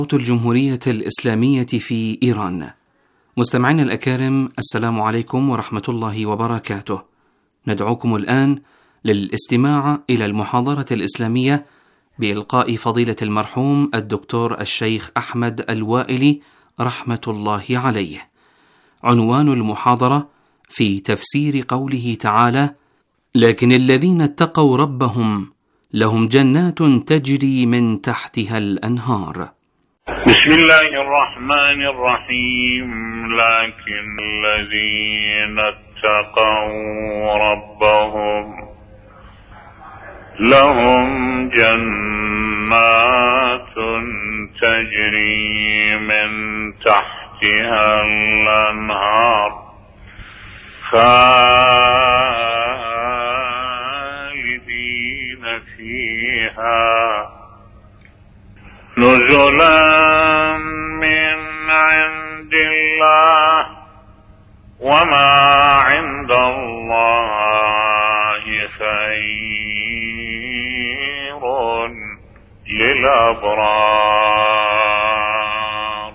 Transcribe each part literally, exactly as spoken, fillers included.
صوت الجمهورية الإسلامية في إيران. مستمعينا الأكارم، السلام عليكم ورحمة الله وبركاته. ندعوكم الآن للاستماع إلى المحاضرة الإسلامية بإلقاء فضيلة المرحوم الدكتور الشيخ أحمد الوائلي رحمة الله عليه. عنوان المحاضرة في تفسير قوله تعالى: لكن الذين اتقوا ربهم لهم جنات تجري من تحتها الأنهار. بسم الله الرحمن الرحيم. لكن الذين اتقوا ربهم لهم جنات تجري من تحتها الأنهار خالدين فيها نزلا من عند الله وما عند الله خير للأبرار.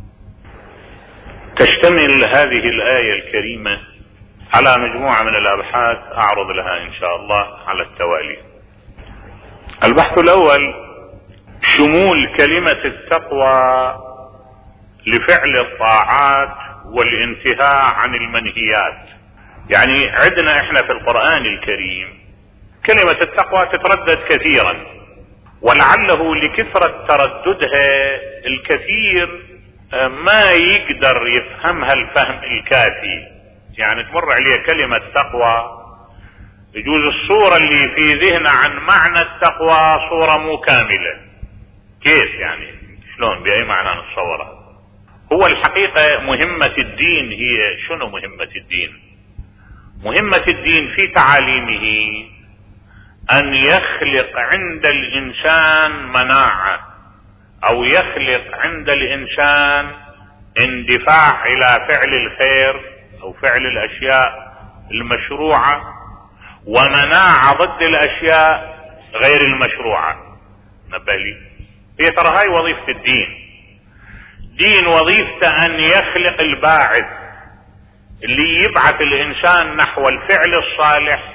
تشتمل هذه الآية الكريمة على مجموعة من الأبحاث أعرض لها إن شاء الله على التوالي. البحث الأول: شمول كلمة التقوى لفعل الطاعات والانتهاء عن المنهيات. يعني عندنا احنا في القرآن الكريم كلمة التقوى تتردد كثيرا، ولعله لكثرة ترددها الكثير ما يقدر يفهمها الفهم الكافي. يعني تمر عليه كلمة تقوى يجوز الصورة اللي في ذهنه عن معنى التقوى صورة مو كاملة. كيف يعني؟ شلون؟ بأي معنى نتصورها؟ هو الحقيقة مهمة الدين هي شنو؟ مهمة الدين مهمة الدين في تعاليمه أن يخلق عند الإنسان مناعة، أو يخلق عند الإنسان اندفاع إلى فعل الخير أو فعل الأشياء المشروعة، ومناعة ضد الأشياء غير المشروعة. نبه لي، هي ترى هاي وظيفة الدين. دين وظيفته أن يخلق الباعث اللي يبعث الإنسان نحو الفعل الصالح،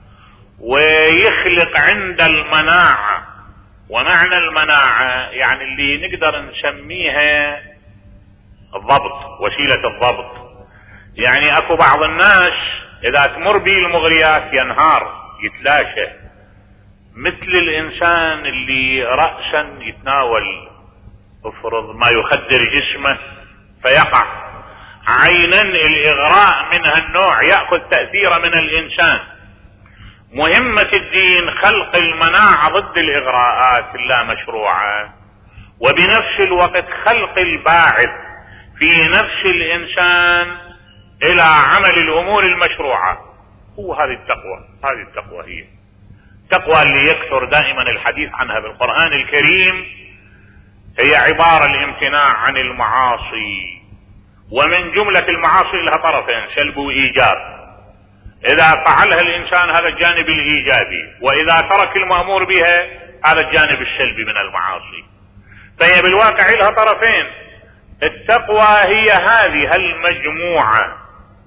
ويخلق عند المناعة. ومعنى المناعة يعني اللي نقدر نسميها الضبط، وسيلة الضبط. يعني اكو بعض الناس اذا تمر به المغريات ينهار يتلاشى، مثل الانسان اللي رأسا يتناول افرض ما يخدر جسمه فيقع، عينا الاغراء من هالنوع يأخذ تأثير من الانسان. مهمة الدين خلق المناعة ضد الاغراءات اللا مشروعة، وبنفس الوقت خلق الباعث في نفس الانسان الى عمل الامور المشروعة. هو هذه التقوى. هذه التقوى هي التقوى اللي يكثر دائما الحديث عنها بالقرآن الكريم. هي عبارة الامتناع عن المعاصي، ومن جملة المعاصي لها طرفين، سلب وايجاب. اذا فعلها الانسان هذا الجانب الايجابي، واذا ترك المأمور بها هذا الجانب السلبي من المعاصي. فهي بالواقع لها طرفين. التقوى هي هذه المجموعة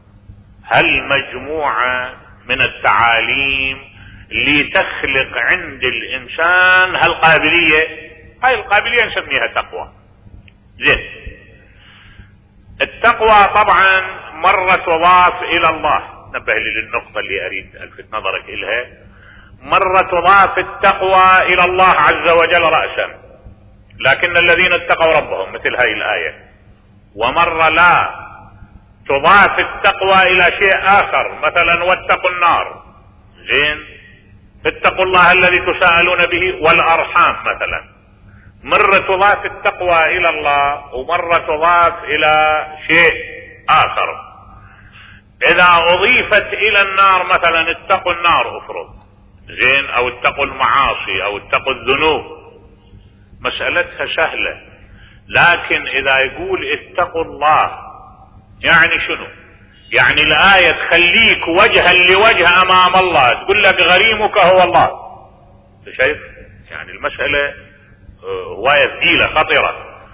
هالمجموعة من التعاليم اللي تخلق عند الانسان هالقابلية. هاي القابلية نسميها تقوى. زين، التقوى طبعا مرة تضاف الى الله. نبه لي للنقطة اللي اريد الفت نظرك الها. مرة تضاف التقوى الى الله عز وجل رأسا، لكن الذين اتقوا ربهم مثل هاي الآية. ومرة لا، تضاف التقوى الى شيء اخر، مثلا واتقوا النار. زين، اتقوا الله الذي تساءلون به والارحام مثلا. مرة تضاف التقوى الى الله، ومرة تضاف الى شيء اخر. اذا اضيفت الى النار مثلا اتقوا النار افرض، زين، او اتقوا المعاصي او اتقوا الذنوب، مسألتها سهلة. لكن اذا يقول اتقوا الله يعني شنو؟ يعني الآية تخليك وجها لوجه امام الله، تقول لك غريمك هو الله. شايف؟ يعني المسألة هواية ثقيلة خطرة.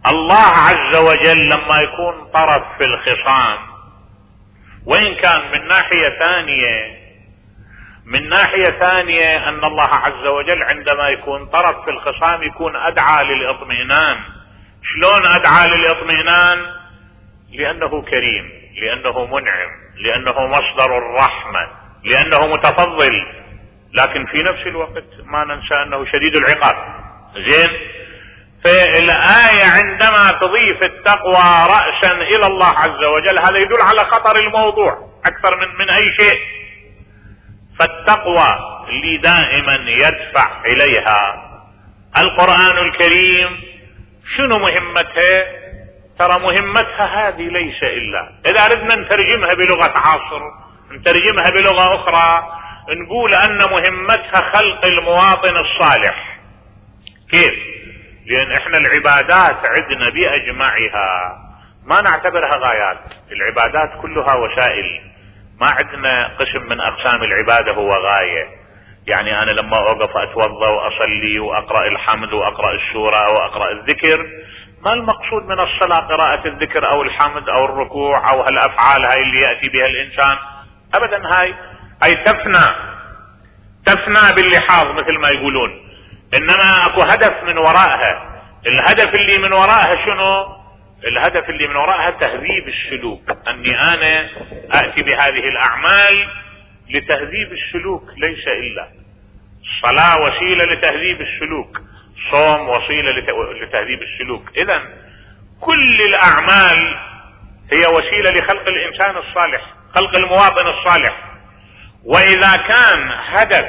الله عز وجل لما يكون طرف في الخصام، وإن كان من ناحية ثانية من ناحية ثانية أن الله عز وجل عندما يكون طرف في الخصام يكون أدعى للإطمئنان. شلون أدعى للإطمئنان؟ لأنه كريم، لأنه منعم، لأنه مصدر الرحمة، لأنه متفضل، لكن في نفس الوقت ما ننسى أنه شديد العقاب. زين، فالآية عندما تضيف التقوى رأسا إلى الله عز وجل هذا يدل على خطر الموضوع أكثر من من أي شيء. فالتقوى اللي دائما يدفع إليها القرآن الكريم شنو مهمتها؟ ترى مهمتها هذه ليس إلا، إذا أردنا نترجمها بلغة عصر نترجمها بلغة أخرى نقول أن مهمتها خلق المواطن الصالح. كيف؟ لأن إحنا العبادات عندنا بأجمعها ما نعتبرها غايات، العبادات كلها وسائل، ما عندنا قسم من أقسام العبادة هو غاية. يعني أنا لما أوقف أتوضأ وأصلي وأقرأ الحمد وأقرأ السورة وأقرأ الذكر، ما المقصود من الصلاة قراءة الذكر أو الحمد أو الركوع أو هالأفعال هاي اللي يأتي بها الإنسان؟ أبدا، هاي هاي تفنى تفنى باللحاظ مثل ما يقولون، إنما أكو هدف من وراءها. الهدف اللي من وراءها شنو؟ الهدف اللي من وراءها تهذيب السلوك، أني أنا أأتي بهذه الأعمال لتهذيب السلوك ليس إلا. الصلاة وسيلة لتهذيب السلوك، صوم وسيلة لتهذيب السلوك. إذن كل الأعمال هي وسيلة لخلق الإنسان الصالح، خلق المواطن الصالح. وإذا كان هدف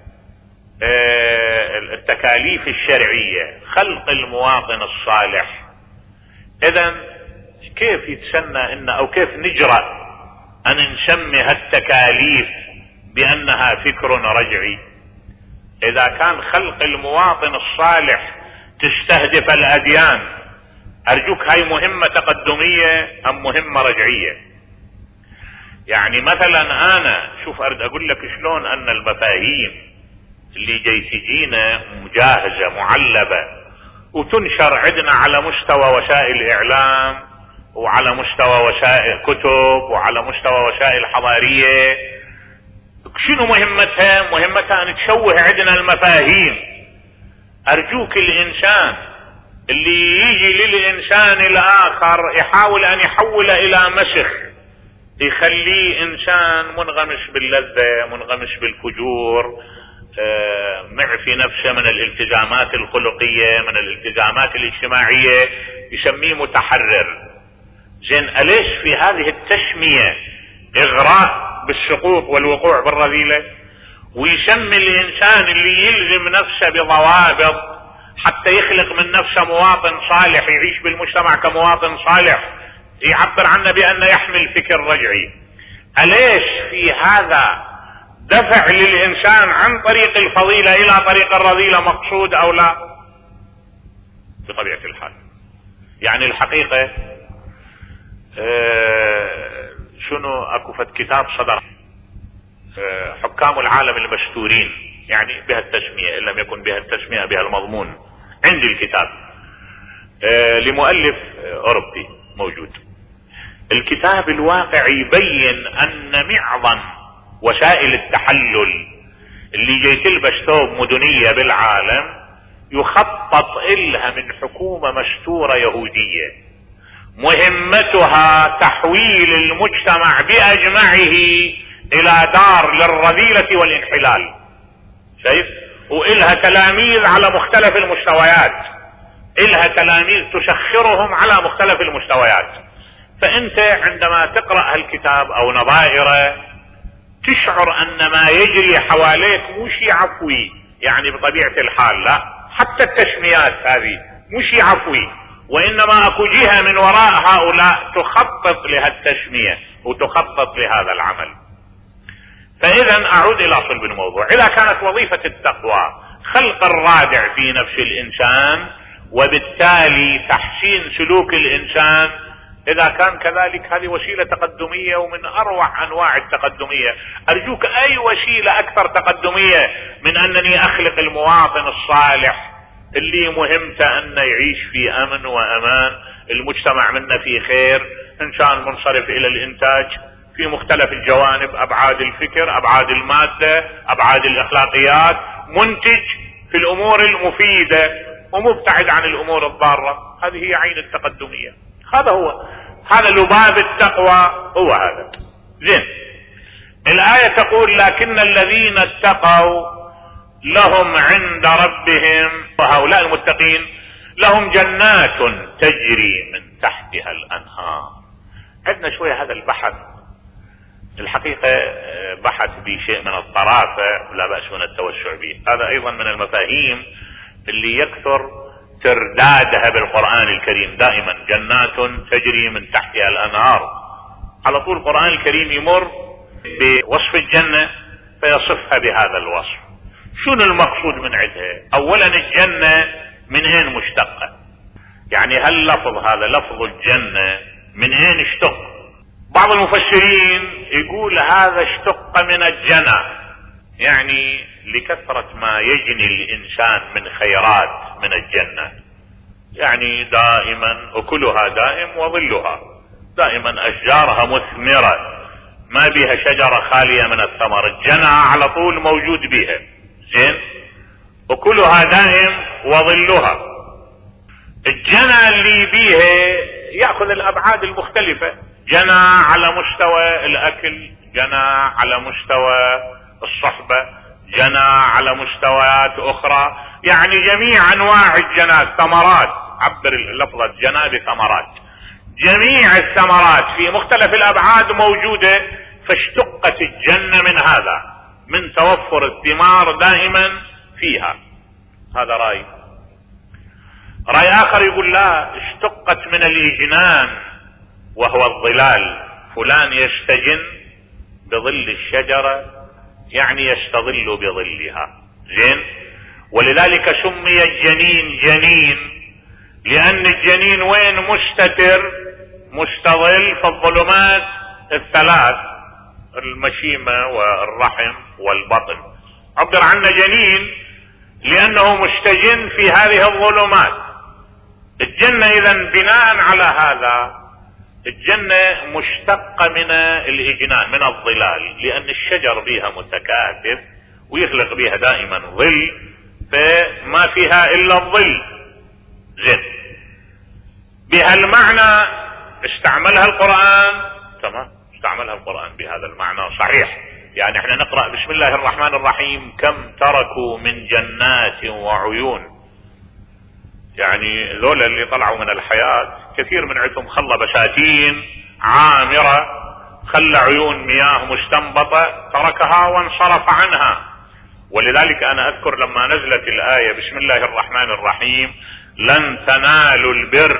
التكاليف الشرعية خلق المواطن الصالح، إذن كيف يتسنى إن أو كيف نجرأ أن نسمي هالتكاليف بأنها فكر رجعي؟ إذا كان خلق المواطن الصالح تستهدف الأديان، أرجوك هاي مهمة تقدمية أم مهمة رجعية؟ يعني مثلا أنا شوف أريد أقول لك شلون أن المفاهيم اللي جاي تجينا مجهزة معلبة وتنشر عندنا على مستوى وسائل الإعلام وعلى مستوى وسائل كتب وعلى مستوى وسائل حضارية، شنو مهمتها؟ مهمتها أن تشوه عندنا المفاهيم. أرجوك الإنسان اللي يجي للإنسان الآخر يحاول أن يحول إلى مسخ يخليه إنسان منغمس باللذة، منغمس بالفجور، معفي نفسه من الالتزامات الخلقية، من الالتزامات الاجتماعية، يسميه متحرر. زين، أليس في هذه التسمية إغراء بالسقوط والوقوع بالرذيلة؟ ويسمي الإنسان اللي يلزم نفسه بضوابط حتى يخلق من نفسه مواطن صالح يعيش بالمجتمع كمواطن صالح، يعبر عنه بأنه يحمل فكر رجعي. أليس في هذا دفع للإنسان عن طريق الفضيلة إلى طريق الرذيلة مقصود أو لا؟ بطبيعة الحال. يعني الحقيقة آه شنو أكو فد كتاب صدر آه حكام العالم المستورين، يعني بها التسمية إن لم يكن بها التسمية بها المضمون، عندي الكتاب آه لمؤلف آه أوروبي موجود. الكتاب الواقع يبين أن معظم وسائل التحلل اللي جاي تلبس ثوب مدنية بالعالم يخطط إلها من حكومة مستورة يهودية مهمتها تحويل المجتمع بأجمعه إلى دار للرذيلة والانحلال. شايف؟ وإلها تلاميذ على مختلف المستويات، إلها تلاميذ تسخرهم على مختلف المستويات. فأنت عندما تقرأ هالكتاب أو نظائره تشعر أن ما يجري حواليك مش عفوي، يعني بطبيعة الحال لا، حتى التسميات هذه مش عفوي، وإنما أكو جهة من وراء هؤلاء تخطط لهالتسمية وتخطط لهذا العمل. فإذا أعود إلى صلب الموضوع، إذا كانت وظيفة التقوى خلق الرادع في نفس الإنسان وبالتالي تحسين سلوك الإنسان، إذا كان كذلك هذه وسيلة تقدمية ومن أروع أنواع التقدمية. أرجوك أي وسيلة أكثر تقدمية من أنني أخلق المواطن الصالح اللي مهمته أن يعيش في أمن وأمان، المجتمع منا في خير، إنسان منصرف إلى الإنتاج في مختلف الجوانب، أبعاد الفكر، أبعاد المادة، أبعاد الأخلاقيات، منتج في الأمور المفيدة ومبتعد عن الأمور الضارة. هذه هي عين التقدمية. هذا هو، هذا لباب التقوى، هو هذا. زين، الآية تقول لكن الذين اتقوا لهم عند ربهم، وهؤلاء المتقين لهم جنات تجري من تحتها الأنهار. عندنا شوية هذا البحث الحقيقة بحث بشيء من الطرافة، لا بأس من التوسع به. هذا أيضا من المفاهيم اللي يكثر تردادها بالقرآن الكريم دائما، جنات تجري من تحتها الأنهار. على طول القرآن الكريم يمر بوصف الجنة فيصفها بهذا الوصف. شنو المقصود من عندها؟ أولا الجنة من اين مشتقة؟ يعني هل لفظ هذا لفظ الجنة من اين اشتق؟ بعض المفسرين يقول هذا اشتق من الجنة، يعني لكثرة ما يجني الإنسان من خيرات من الجنة، يعني دائما أكلها دائم وظلها، دائما أشجارها مثمرة ما بها شجرة خالية من الثمر، الجنة على طول موجود بها. زين، أكلها دائم وظلها. الجنة اللي بيها يأخذ الأبعاد المختلفة، جنة على مستوى الأكل، جنة على مستوى الصحبة، جنة على مستويات أخرى، يعني جميع أنواع الجنات، ثمرات، عبر اللفظة جنة بثمرات، جميع الثمرات في مختلف الأبعاد موجودة، فاشتقت الجنة من هذا، من توفر الثمار دائما فيها. هذا رأي. رأي آخر يقول لا، اشتقت من الإجنان وهو الظلال، فلان يستجن بظل الشجرة يعني يستظل بظلها. زين، ولذلك سمي الجنين جنين، لأن الجنين وين مستتر مستظل في الظلمات الثلاث، المشيمة والرحم والبطن، عبر عنه جنين لأنه مستجن في هذه الظلمات. الجنة إذن بناء على هذا الجنة مشتقة من الإجنان، من الظلال، لأن الشجر بها متكاثف ويخلق بها دائما ظل، فما فيها إلا الظل. زين، بهالمعنى استعملها القرآن، تمام، استعملها القرآن بهذا المعنى صحيح. يعني احنا نقرأ بسم الله الرحمن الرحيم كم تركوا من جنات وعيون، يعني ذولا اللي طلعوا من الحياة كثير من عندهم خلى بساتين عامرة، خلى عيون مياه مستنبطة تركها وانصرف عنها. ولذلك انا اذكر لما نزلت الآية بسم الله الرحمن الرحيم لن تنالوا البر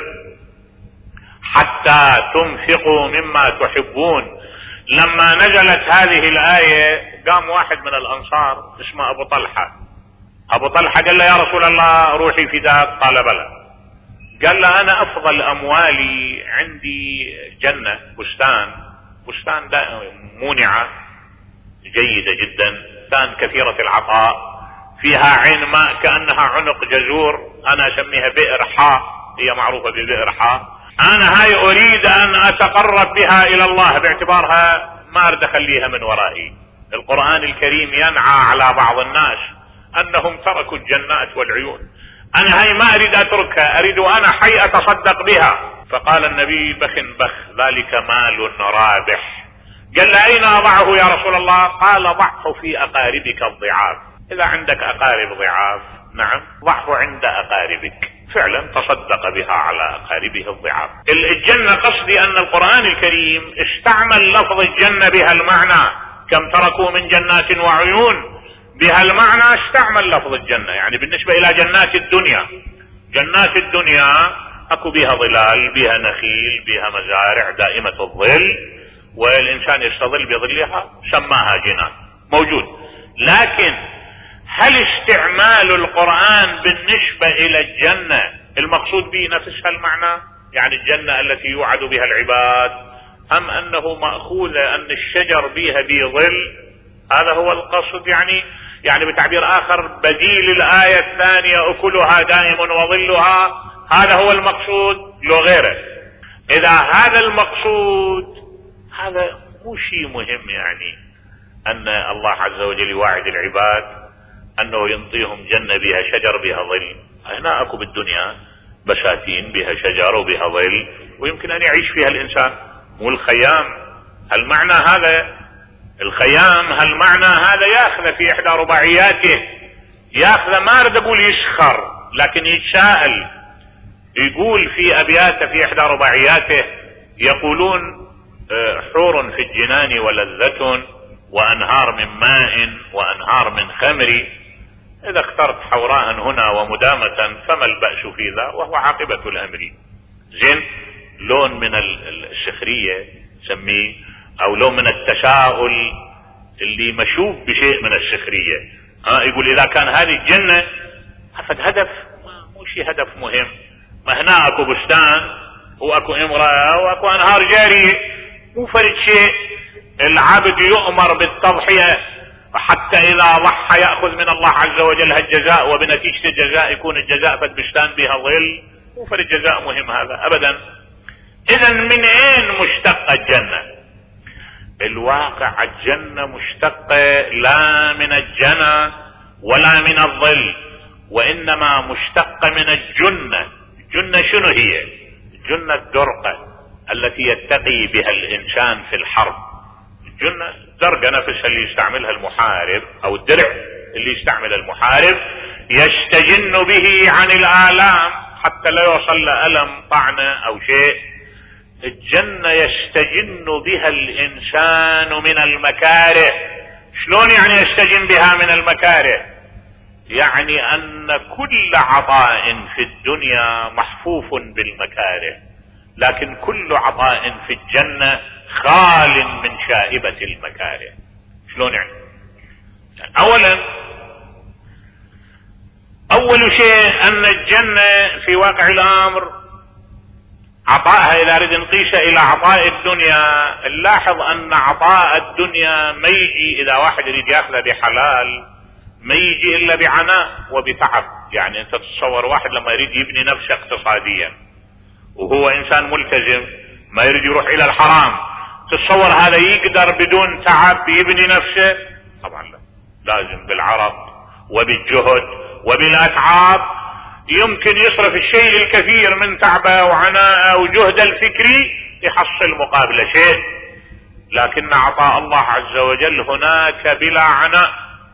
حتى تنفقوا مما تحبون، لما نزلت هذه الآية قام واحد من الأنصار اسمه أبو طلحة. أبو طلحة قال له يا رسول الله روحي فداك، قال بلى. قال له أنا أفضل أموالي عندي جنة، بستان، بستان مونعة جيدة جدا، بستان كثيرة العطاء، فيها عين ماء كأنها عنق جزور، أنا أسميها بئر حاء، هي معروفة ببئر حاء. أنا هاي أريد أن أتقرب بها إلى الله باعتبارها ما أريد أخليها من ورائي. القرآن الكريم ينعى على بعض الناس أنهم تركوا الجنات والعيون، أنا هاي ما أريد أتركها، أريد أنا حي أتصدق بها. فقال النبي بخ بخ ذلك مال رابح. قال له أين أضعه يا رسول الله؟ قال ضعه في أقاربك الضعاف، إذا عندك أقارب ضعاف نعم ضعه عند أقاربك. فعلا تصدق بها على أقاربه الضعاف. الجنة قصدي أن القرآن الكريم استعمل لفظ الجنة بها المعنى كم تركوا من جنات وعيون، بها المعنى استعمل لفظ الجنة. يعني بالنسبة إلى جنات الدنيا، جنات الدنيا أكو بها ظلال، بها نخيل، بها مزارع دائمة الظل، والإنسان يستظل بظلها، سماها جنان موجود. لكن هل استعمال القرآن بالنسبة إلى الجنة المقصود به نفس المعنى، يعني الجنة التي يوعد بها العباد، أم أنه مأخوذ أن الشجر بها بظل؟ هذا هو القصد. يعني يعني بتعبير آخر بديل الآية الثانية أكلها دائم وظلها، هذا هو المقصود لو غيره. إذا هذا المقصود هذا مو شيء مهم، يعني أن الله عز وجل يواعد العباد أنه ينطيهم جنة بها شجر بها ظل. هنا أكو بالدنيا بساتين بها شجر وبها ظل ويمكن أن يعيش فيها الإنسان. مو الخيام هالمعنى هذا، الخيام هالمعنى هذا ياخذ في إحدى رباعياته، ياخذ ما أريد أقول يسخر لكن يتساءل. يقول في أبياته في إحدى رباعياته يقولون حور في الجنان ولذة وأنهار من ماء وأنهار من خمر، إذا اخترت حوراء هنا ومدامة فما البأس في ذا وهو عاقبة الأمر. زين، لون من السخرية سميه، أو لون من التساؤل اللي مشوب بشيء من السخرية. ها يقول إذا كان هذه الجنة أفد هدف، مو شيء هدف مهم، ما هنا أكو بستان وأكو امرأة وأكو أنهار جارية، مو فرد شيء. العبد يؤمر بالتضحية حتى إذا ضحى يأخذ من الله عز وجل هالجزاء، وبنتيجة الجزاء يكون الجزاء فد بستان بها ظل، مو فرد جزاء مهم هذا أبدا. إذن من أين مشتقة الجنة؟ الواقع الجنة مشتقة لا من الجنة ولا من الظل، وإنما مشتقة من الجنة. الجنة شنو هي؟ الجنة الدرقة التي يتقي بها الإنسان في الحرب. الجنة درقة نفسها اللي يستعملها المحارب، أو الدرع اللي يستعمل المحارب يستجن به عن الآلام حتى لا يوصل لألم طعنة أو شيء. الجنة يستجن بها الإنسان من المكاره. شلون يعني يستجن بها من المكاره؟ يعني أن كل عطاء في الدنيا محفوف بالمكاره، لكن كل عطاء في الجنة خال من شائبة المكاره. شلون يعني؟ يعني أولا أول شيء أن الجنة في واقع الأمر عطائها إذا أريد نقيسه إلى عطاء الدنيا، نلاحظ أن عطاء الدنيا ما يجي إذا واحد يريد يأخذه بحلال ما يجي إلا بعناء وبتعب. يعني أنت تتصور واحد لما يريد يبني نفسه اقتصاديا وهو إنسان ملتزم ما يريد يروح إلى الحرام، تتصور هذا يقدر بدون تعب يبني نفسه؟ طبعا لا، لازم بالعرق وبالجهد وبالأتعاب. يمكن يصرف الشيء الكثير من تعبه وعناءه وجهد الفكري يحصل مقابل شيء، لكن عطاء الله عز وجل هناك بلا عناء.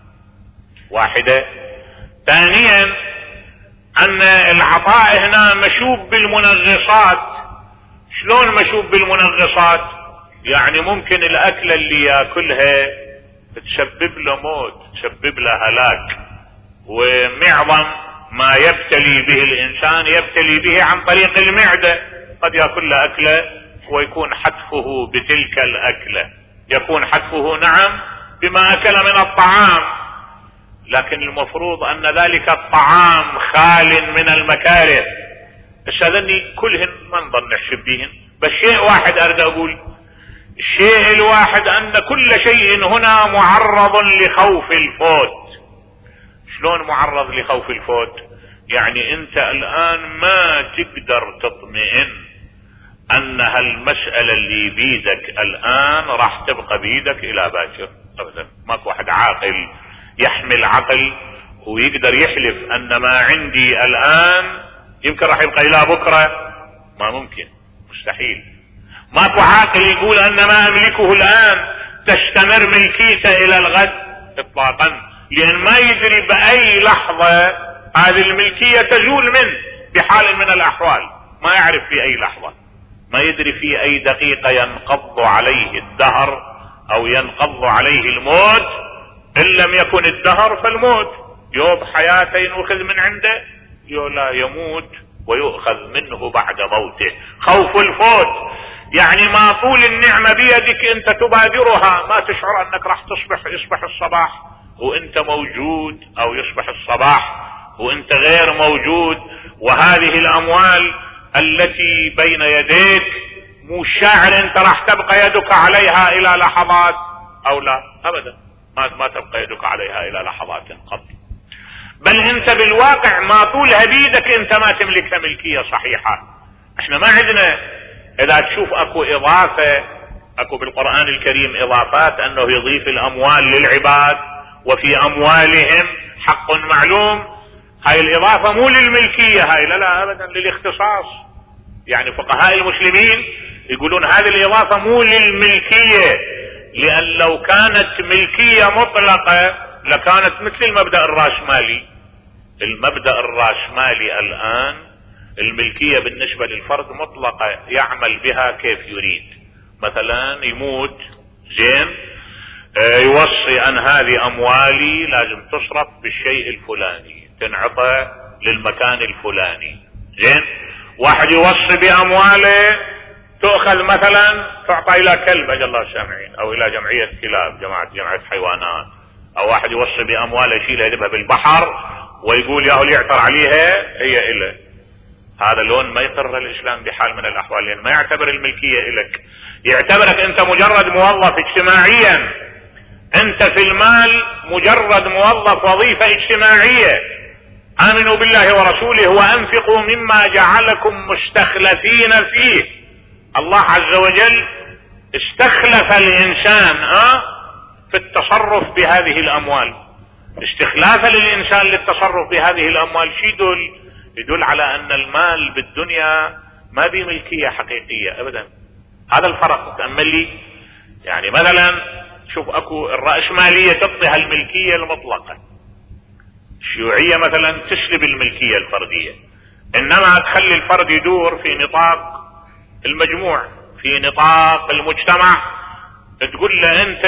واحدة. ثانيا أن العطاء هنا مشوب بالمنغصات. شلون مشوب بالمنغصات؟ يعني ممكن الأكلة اللي يأكلها تسبب له موت، تسبب له هلاك، ومعظم ما يبتلي به الإنسان يبتلي به عن طريق المعدة. قد يأكل له أكلة ويكون حتفه بتلك الأكلة، يكون حتفه نعم بما أكل من الطعام، لكن المفروض أن ذلك الطعام خال من المكاره. بس هذني كلهن ما نظن نحسب بهن، بس شيء واحد أريد أقول، الشيء الواحد أن كل شيء هنا معرض لخوف الفوت. شلون معرض لخوف الفوت؟ يعني أنت الآن ما تقدر تطمئن أن هالمسألة اللي بيدك الآن راح تبقى بيدك إلى باكر أبدا. ماكو واحد عاقل يحمل عقل ويقدر يحلف أن ما عندي الآن يمكن راح يبقى إلى بكرة. ما ممكن، مستحيل. ماكو عاقل يقول أن ما أملكه الآن تستمر ملكيته إلى الغد إطلاقا، لأن ما يدري بأي لحظة هذه الملكية تزول منه بحال من الأحوال، ما يعرف في أي لحظة، ما يدري في أي دقيقة ينقض عليه الدهر أو ينقض عليه الموت. إن لم يكن الدهر فالموت، يوب حياته يؤخذ من عنده، لا يموت ويؤخذ منه بعد موته. خوف الفوت يعني ما طول النعمة بيدك أنت تبادرها، ما تشعر أنك راح تصبح يصبح الصباح وأنت موجود، أو يصبح الصباح وأنت غير موجود، وهذه الأموال التي بين يديك مو شاعر أنت راح تبقى يدك عليها إلى لحظات أو لا أبدا، ما, ما تبقى يدك عليها الى لحظات قط، بل انت بالواقع ما طولها بيدك انت ما تملكها ملكية صحيحة. احنا ما عندنا، اذا تشوف اكو اضافة، اكو بالقرآن الكريم اضافات انه يضيف الاموال للعباد وفي اموالهم حق معلوم، هاي الاضافة مو للملكية، هاي لا لا ابدا للاختصاص. يعني فقهاء المسلمين يقولون هذه الاضافة مو للملكية، لان لو كانت ملكية مطلقة لكانت مثل المبدأ الرأسمالي. المبدأ الرأسمالي الان الملكية بالنسبة للفرد مطلقة، يعمل بها كيف يريد. مثلا يموت زين، يوصي ان هذه اموالي لازم تصرف بالشيء الفلاني، تنعطى للمكان الفلاني. زين، واحد يوصي بامواله تؤخذ مثلا تعطى الى كلب اجل الله السامعين، او الى جمعية كلاب، جماعة جمعية حيوانات، او واحد يوصي بامواله يشيلها يذبها بالبحر ويقول ياهو اللي يعثر عليها هي اله. هذا لون ما يقر الاسلام بحال من الاحوال، لان ما يعتبر الملكية الك، يعتبرك انت مجرد موظف اجتماعيا. انت في المال مجرد موظف وظيفة اجتماعية. امنوا بالله ورسوله وانفقوا مما جعلكم مستخلفين فيه. الله عز وجل استخلف الانسان اه في التصرف بهذه الاموال. استخلافا للانسان للتصرف بهذه الاموال شي يدل؟ يدل على ان المال بالدنيا ما بيه ملكية حقيقية ابدا. هذا الفرق. تأمل لي يعني مثلا شوف اكو الرأسمالية تعطيها الملكية المطلقة، الشيوعية مثلا تسلب الملكية الفردية، انما تخلي الفرد يدور في نطاق المجموع، في نطاق المجتمع. تقول له انت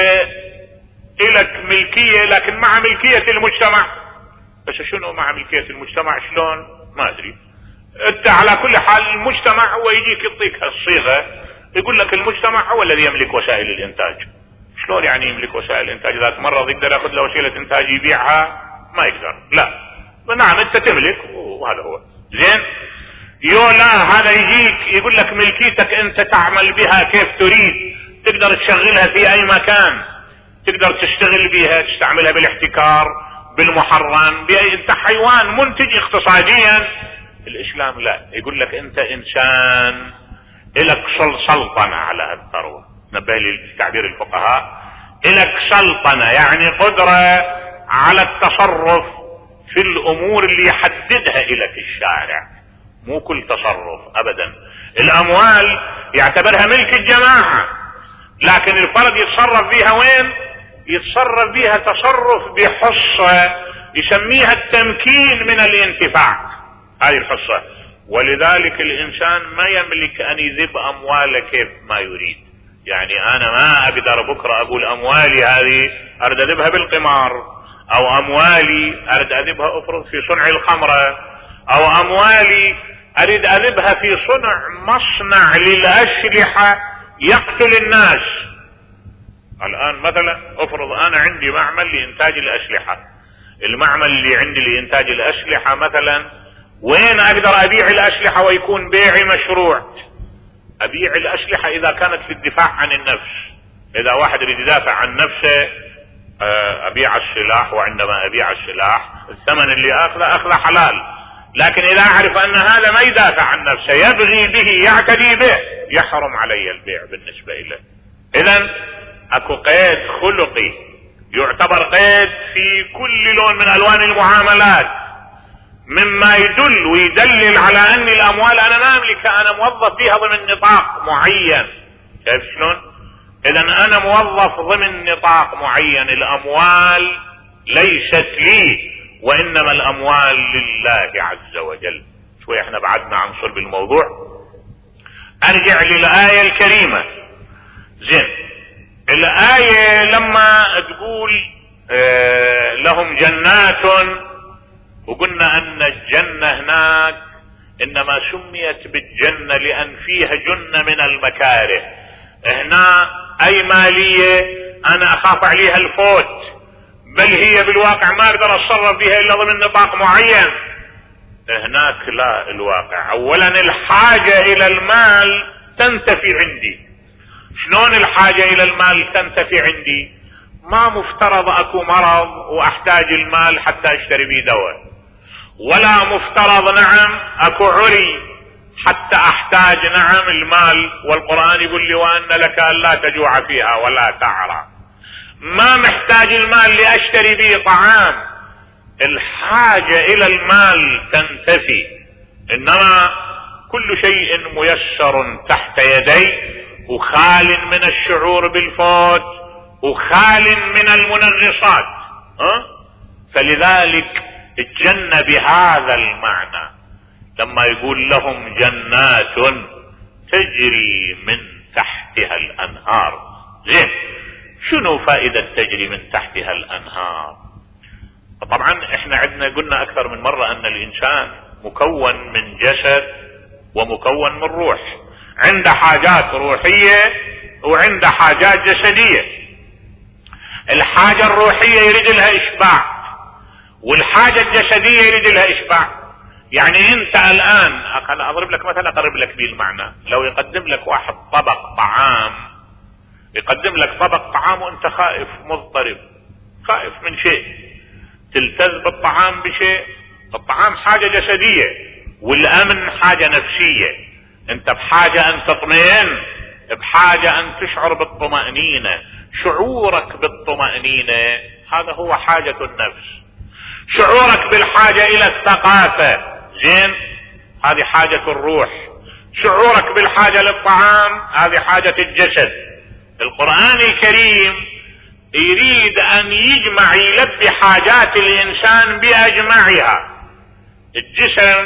الك ملكية لكن مع ملكية المجتمع. بس شنو مع ملكية المجتمع؟ شلون؟ ما ادري. انت على كل حال المجتمع هو يجيك يعطيك الصيغة، يقول لك المجتمع هو الذي يملك وسائل الانتاج. شلون يعني يملك وسائل الانتاج؟ اذا تمرض يقدر ياخذ له وسيلة انتاج يبيعها؟ ما يقدر. لا، نعم انت تملك وهذا هو. زين، يو لا، هذا يجيك يقول لك ملكيتك انت تعمل بها كيف تريد، تقدر تشغلها في اي مكان، تقدر تشتغل بها، تستعملها بالاحتكار، بالمحرم، بأي. انت حيوان منتج اقتصاديا. الاسلام لا، يقول لك انت انسان الك سلطنة على الثروة. نبه لي تعبير الفقهاء، الك سلطنة يعني قدرة على التصرف في الامور اللي يحددها الك الشارع، مو كل تصرف ابدا. الاموال يعتبرها ملك الجماعة، لكن الفرد يتصرف بها وين؟ يتصرف بها تصرف بحصة يسميها التمكين من الانتفاع، هذه الحصة. ولذلك الانسان ما يملك ان يذب امواله كيف ما يريد. يعني انا ما اقدر بكرة اقول اموالي هذه اريد اذبها بالقمار، او اموالي اريد اذبها افرض في صنع الخمرة، او اموالي اريد اذبها في صنع مصنع للاسلحة يقتل الناس. الان مثلا افرض انا عندي معمل لانتاج الاسلحة، المعمل اللي عندي لانتاج الاسلحة مثلا وين اقدر ابيع الاسلحة ويكون بيعي مشروع؟ ابيع الاسلحة اذا كانت للدفاع عن النفس. اذا واحد يريد يدافع عن نفسه ابيع السلاح، وعندما ابيع السلاح الثمن اللي اخذه اخذه حلال. لكن اذا اعرف ان هذا ما يدافع عن نفسه، يبغي به، يعتدي به، يحرم علي البيع بالنسبة له. اذا اكو قيد خلقي يعتبر قيد في كل لون من الوان المعاملات، مما يدل ويدلل على ان الاموال انا ما املكها، انا موظف فيها ضمن نطاق معين. شايف شلون؟ اذا انا موظف ضمن نطاق معين، الاموال ليست لي وانما الاموال لله عز وجل. شوي احنا بعدنا عن صلب الموضوع. ارجع للآية الكريمة. زين، الآية لما تقول آه لهم جنات، وقلنا ان الجنة هناك انما سميت بالجنة لان فيها جنة من المكاره. هنا اي مالية انا اخاف عليها الفوت، بل هي بالواقع ما اقدر اتصرف بها الا ضمن نطاق معين. هناك لا، الواقع اولا الحاجة الى المال تنتفي عندي. شلون الحاجة الى المال تنتفي عندي؟ ما مفترض اكو مرض واحتاج المال حتى اشتري بيه دواء، ولا مفترض نعم اكو عري حتى احتاج نعم المال، والقرآن يقول لي وان لك الا تجوع فيها ولا تعرى. ما محتاج المال لاشتري به طعام، الحاجة الى المال تنتفي، انما كل شيء ميسر تحت يدي، وخال من الشعور بالفوت، وخال من المنغصات. أه؟ فلذلك الجنة بهذا المعنى لما يقول لهم جنات تجري من تحتها الانهار. زين، شنو فائدة تجري من تحتها الانهار؟ طبعا احنا عندنا قلنا اكثر من مرة ان الانسان مكون من جسد ومكون من روح، عنده حاجات روحية وعنده حاجات جسدية. الحاجة الروحية يريد لها اشباع، والحاجة الجسدية يريد لها اشباع. يعني انت الان انا اضرب لك مثلا، اقرب لك به المعنى، لو يقدم لك واحد طبق طعام، يقدم لك طبق طعام وانت خائف مضطرب، خائف من شيء، تلتذ بالطعام بشيء. الطعام حاجة جسدية والامن حاجة نفسية، انت بحاجة ان تطمئن، بحاجة ان تشعر بالطمأنينة. شعورك بالطمأنينة هذا هو حاجة النفس. شعورك بالحاجة الى الثقافة، زين، هذه حاجة الروح. شعورك بالحاجة للطعام هذه حاجة الجسد. القرآن الكريم يريد ان يجمع، يلبي حاجات الانسان باجمعها. الجسم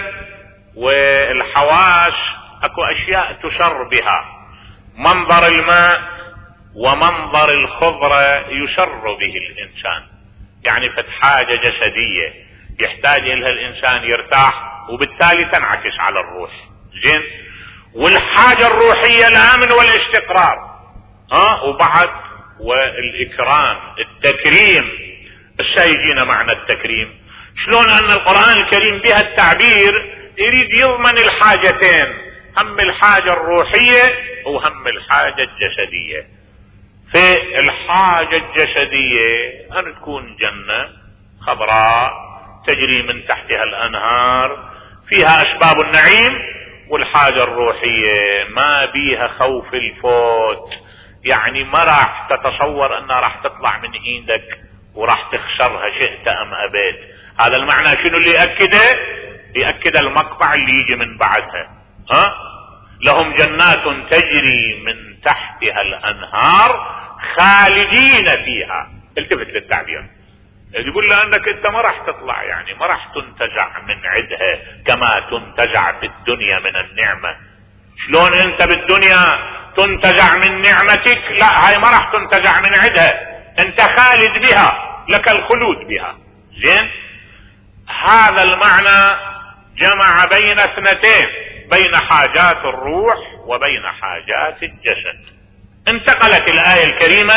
والحواس اكو اشياء تسر بها، منظر الماء ومنظر الخضرة يسر به الانسان، يعني فت حاجة جسدية يحتاج الها الانسان يرتاح، وبالتالي تنعكس على الروح. زين، والحاجة الروحية الامن والاستقرار. ها أه؟ وبعد والاكرام، التكريم. بس يجينا معنى التكريم شلون ان القرآن الكريم بها التعبير يريد يضمن الحاجتين، هم الحاجة الروحية وهم الحاجة الجسدية. في الحاجة الجسدية ان تكون جنة خضراء تجري من تحتها الانهار فيها اسباب النعيم، والحاجة الروحية ما بيها خوف الفوت، يعني ما راح تتصور انها راح تطلع من ايدك وراح تخسرها شئت ام ابيت. هذا المعنى شنو اللي يأكده؟ يأكد المقطع اللي يجي من بعدها. ها؟ لهم جنات تجري من تحتها الانهار خالدين فيها. التفت للتعبير، يقول له انك انت ما راح تطلع، يعني ما راح تنتزع من عدها كما تنتزع في الدنيا من النعمة. شلون انت بالدنيا تنتزع من نعمتك؟ لا، هاي ما راح تنتزع من عدها، انت خالد بها، لك الخلود بها. زين، هذا المعنى جمع بين اثنتين، بين حاجات الروح وبين حاجات الجسد. انتقلت الآية الكريمة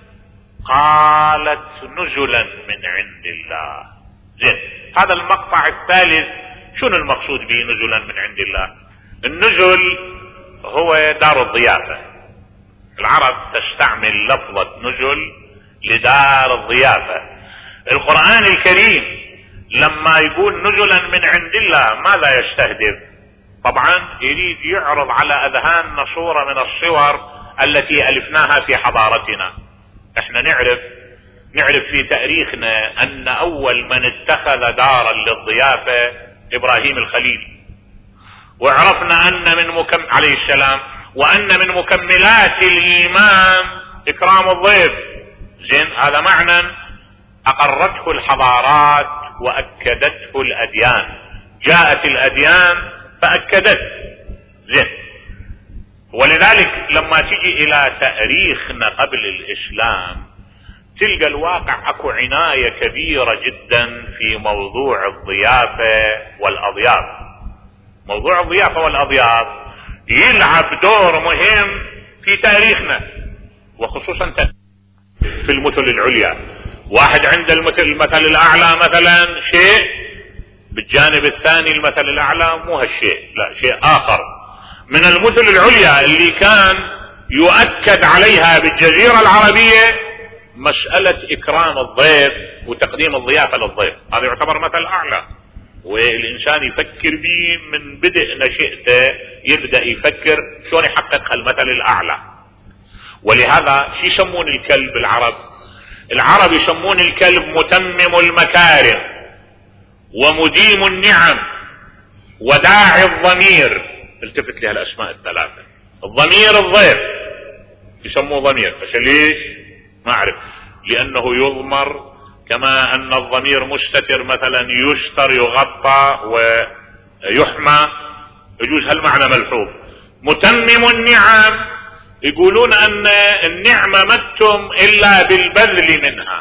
قالت نزلا من عند الله. زين، هذا المقطع الثالث شنو المقصود به نزلا من عند الله؟ النزل هو دار الضيافة. العرب تستعمل لفظة نزل لدار الضيافة. القرآن الكريم لما يقول نزلا من عند الله ماذا يستهدف؟ طبعا يريد يعرض على اذهاننا صورة من الصور التي الفناها في حضارتنا. احنا نعرف نعرف في تاريخنا ان اول من اتخذ دارا للضيافة ابراهيم الخليل، وعرفنا ان من مكم عليه السلام، وان من مكملات الايمان اكرام الضيف. زين، هذا معنى اقرته الحضارات واكدته الاديان، جاءت الاديان فاكدت. زين، ولذلك لما تجي الى تاريخنا قبل الاسلام تلقى الواقع اكو عناية كبيرة جدا في موضوع الضيافة والاضياف. موضوع الضيافة والاضياف يلعب دور مهم في تاريخنا، وخصوصا في المثل العليا. واحد عنده المثل المثل الاعلى مثلا شيء، بالجانب الثاني المثل الاعلى مو هالشيء، لا شيء اخر. من المثل العليا اللي كان يؤكد عليها بالجزيرة العربية مسألة إكرام الضيف وتقديم الضيافة للضيف، هذا يعتبر مثل أعلى، والإنسان يفكر به من بدء نشأته، يبدأ يفكر شلون يحقق المثل الأعلى. ولهذا شو يسمون الكلب العرب؟ العرب يسمون الكلب متمم المكارم ومديم النعم وداعي الضمير. التفت لها الأسماء الثلاثة. الضمير الضيف يسموه ضمير، بس ليش؟ ما أعرف، لأنه يضمر كما أن الضمير مستتر مثلا يستر يغطى ويحمى، يجوز هالمعنى ملحوظ. متمم النعم يقولون أن النعمة ما تتم إلا بالبذل منها،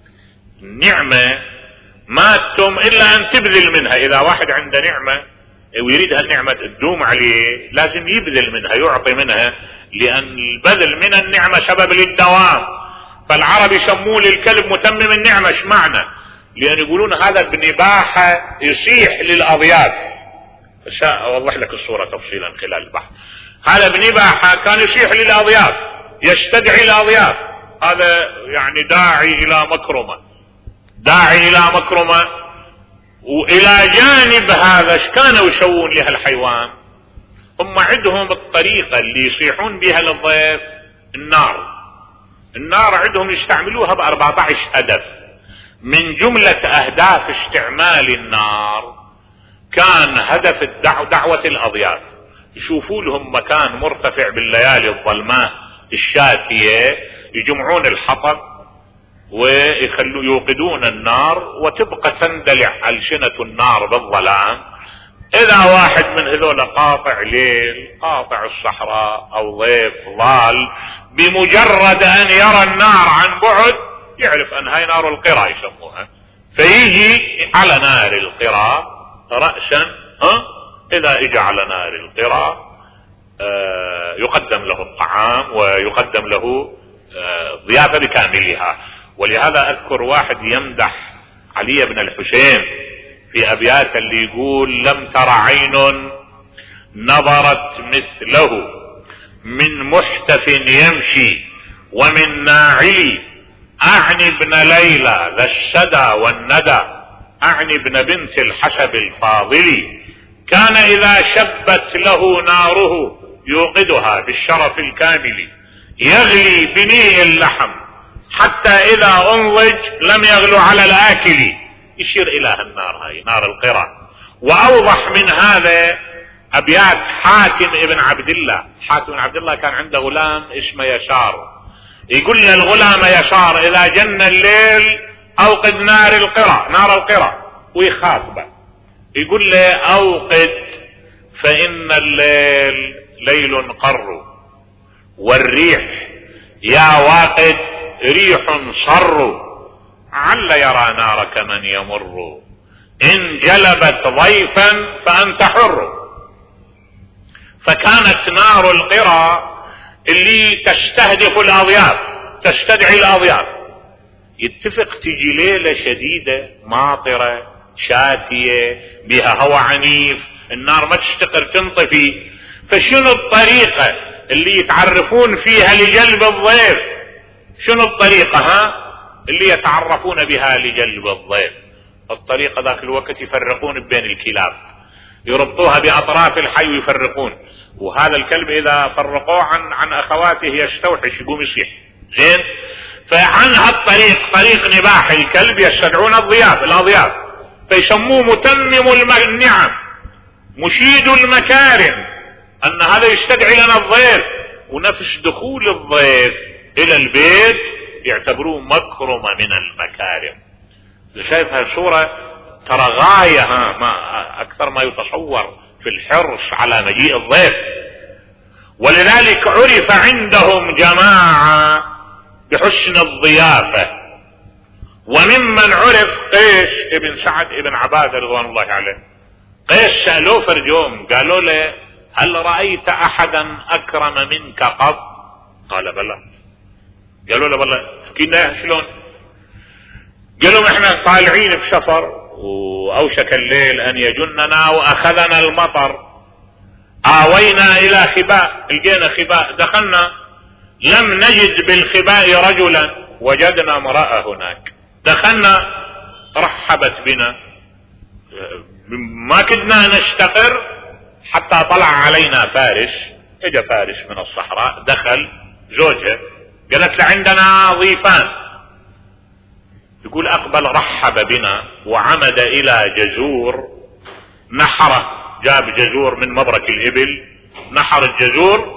النعمة ما تتم إلا أن تبذل منها. إذا واحد عنده نعمة ويريد هالنعمة تدوم عليه لازم يبذل منها، يعطي منها، لأن البذل من النعمة سبب للدوام. فالعرب يسمون للكلب متمم النعمة. ايش معنى؟ لأن يقولون هذا بنباحة يصيح للأضياف. سأوضح لك الصورة تفصيلا خلال البحث. هذا بنباحة كان يصيح للأضياف، يستدعي الأضياف، هذا يعني داعي إلى مكرمة، داعي إلى مكرمة. وإلى جانب هذا ايش كانوا يسوون لها الحيوان؟ هم عندهم الطريقة اللي يصيحون بها للضيف النار. النار عندهم يستعملوها بأربعة عشر هدف. من جملة أهداف استعمال النار كان هدف الدعوة دعوة الأضياف. يشوفوا لهم مكان مرتفع بالليالي الظلماء الشاتية، يجمعون الحطب ويخلوا يوقدون النار وتبقى تندلع ألسنة النار بالظلام. إذا واحد من هذول قاطع ليل، قاطع الصحراء أو ضيف ضال، بمجرد أن يرى النار عن بعد يعرف أن هاي نار القرى يسموها، فيجي على نار القرى رأسا. ها إذا اجى على نار القرى آه يقدم له الطعام ويقدم له آه ضيافة بكاملها. ولهذا أذكر واحد يمدح علي بن الحسين في أبيات اللي يقول: لم تر عين نظرت مثله من محتف يمشي ومن ناعلي، أعني ابن ليلى ذا الشدى والندى، أعني ابن بنت الحسب الفاضل، كان إذا شبت له ناره يوقدها بالشرف الكامل، يغلي بنيء اللحم حتى إذا أنضج لم يغلو على الآكل. يشير إلى النار، هاي نار القرى. وأوضح من هذا أبيات حاتم ابن عبد الله. حاتم ابن عبد الله كان عنده غلام اسمه يسار، يقول له الغلام يسار: إذا جن الليل أوقد نار القرى، نار القرى. ويخاطبه يقول له: أوقد فإن الليل ليل قر، والريح يا واقد ريح صر، عل يرى نارك من يمر، إن جلبت ضيفا فأنت حر. فكانت نار القرى اللي تستهدف الأضياف، تستدعي الأضياف. يتفق تجي ليلة شديدة ماطرة شاتية بها هواء عنيف، النار ما تستقر تنطفي، فشنو الطريقة اللي يتعرفون فيها لجلب الضيف؟ شنو الطريقة ها اللي يتعرفون بها لجلب الضيف؟ الطريقة ذاك الوقت يفرقون بين الكلاب، يربطوها بأطراف الحي ويفرقون. وهذا الكلب إذا فرقوه عن عن أخواته يستوحش، يقوم يصيح. زين؟ فعن هالطريق، طريق نباح الكلب، يستدعون الضياف الأضياف، فيسموه متمم النعم، مشيد المكارم، أن هذا يستدعي لنا الضيف. ونفس دخول الضيف إلى البيت يعتبروه مكرمة من المكارم. شايفها صورة ترى غاية ها ما أكثر ما يتصور في الحرص على مجيء الضيف. ولذلك عرف عندهم جماعة بحسن الضيافة. وممن عرف قيس ابن سعد ابن عبادة رضوان الله عليه. قيس سألوه فرد يوم، قالوا له: هل رأيت أحدا أكرم منك قط؟ قال: بلى. قالوا له: بلى، احكي لنا شلون؟ قالوا: احنا طالعين بسفر وأوشك الليل أن يجننا وأخذنا المطر، آوينا إلى خباء، لقينا خباء، دخلنا لم نجد بالخباء رجلا، وجدنا امرأة هناك، دخلنا رحبت بنا، ما كدنا نشتقر حتى طلع علينا فارس، اجا فارس من الصحراء دخل زوجها، قالت له عندنا ضيفان. يقول اقبل رحب بنا وعمد الى جزور نحره، جاب جزور من مبرك الابل نحر الجزور،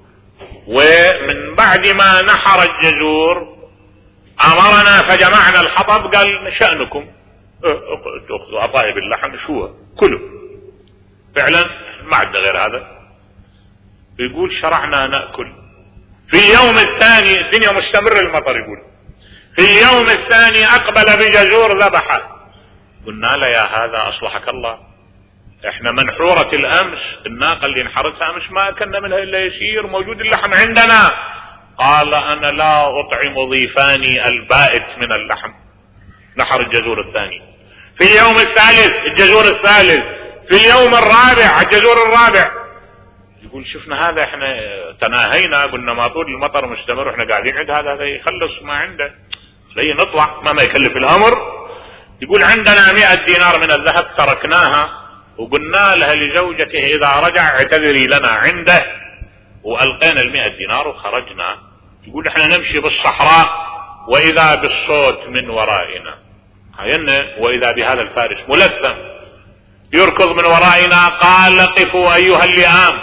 ومن بعد ما نحر الجزور امرنا فجمعنا الحطب، قال شأنكم تأخذوا عطائب اللحم شو كله، فعلا ما عندنا غير هذا. يقول شرعنا نأكل. في اليوم الثاني الدنيا مستمر المطر، يقول في اليوم الثاني اقبل بجزور ذبحه. قلنا له يا هذا اصلحك الله، احنا منحورة الامس الناقة اللي انحرتها امس ما اكلنا منها الا يسير، موجود اللحم عندنا. قال انا لا اطعم ضيفاني البائت من اللحم. نحر الجزور الثاني. في اليوم الثالث الجزور الثالث، في اليوم الرابع الجزور الرابع. يقول شفنا هذا احنا تناهينا، قلنا ما طول المطر مستمر واحنا قاعدين عند هذا، هذا يخلص ما عنده، لي نطلع ما ما يكلف الامر. يقول عندنا مئة دينار من الذهب تركناها وقلنا لها لزوجته اذا رجع اعتذري لنا عنده، والقينا المئة دينار وخرجنا. يقول احنا نمشي بالصحراء واذا بالصوت من ورائنا، واذا بهذا الفارس ملثم يركض من ورائنا. قال قفوا ايها اللئام،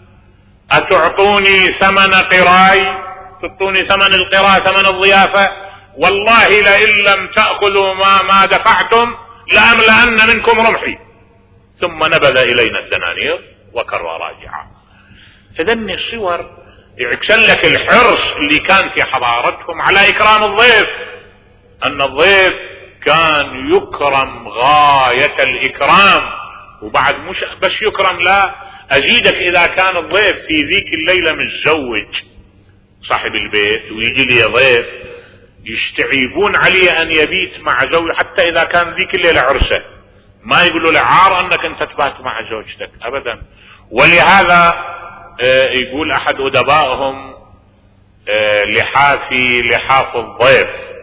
اتعطوني ثمن قراي، تعطوني ثمن القراء ثمن الضيافة، والله لئن لم تأخذوا ما, ما دفعتم لأملأن منكم رمحي. ثم نبذ الينا الدنانير وكر راجعا. فذني الصور يعكسن لك الحرص اللي كان في حضارتهم على اكرام الضيف، ان الضيف كان يكرم غاية الاكرام. وبعد مش بس يكرم، لا ازيدك اذا كان الضيف في ذيك الليلة متزوج صاحب البيت ويجي لي ضيف يستعيبون عليه ان يبيت مع زوجه، حتى اذا كان ذيك الليلة عرسه ما يقولوا له عار انك انت تبات مع زوجتك ابدا. ولهذا يقول احد ادبائهم لحافي لحاف الضيف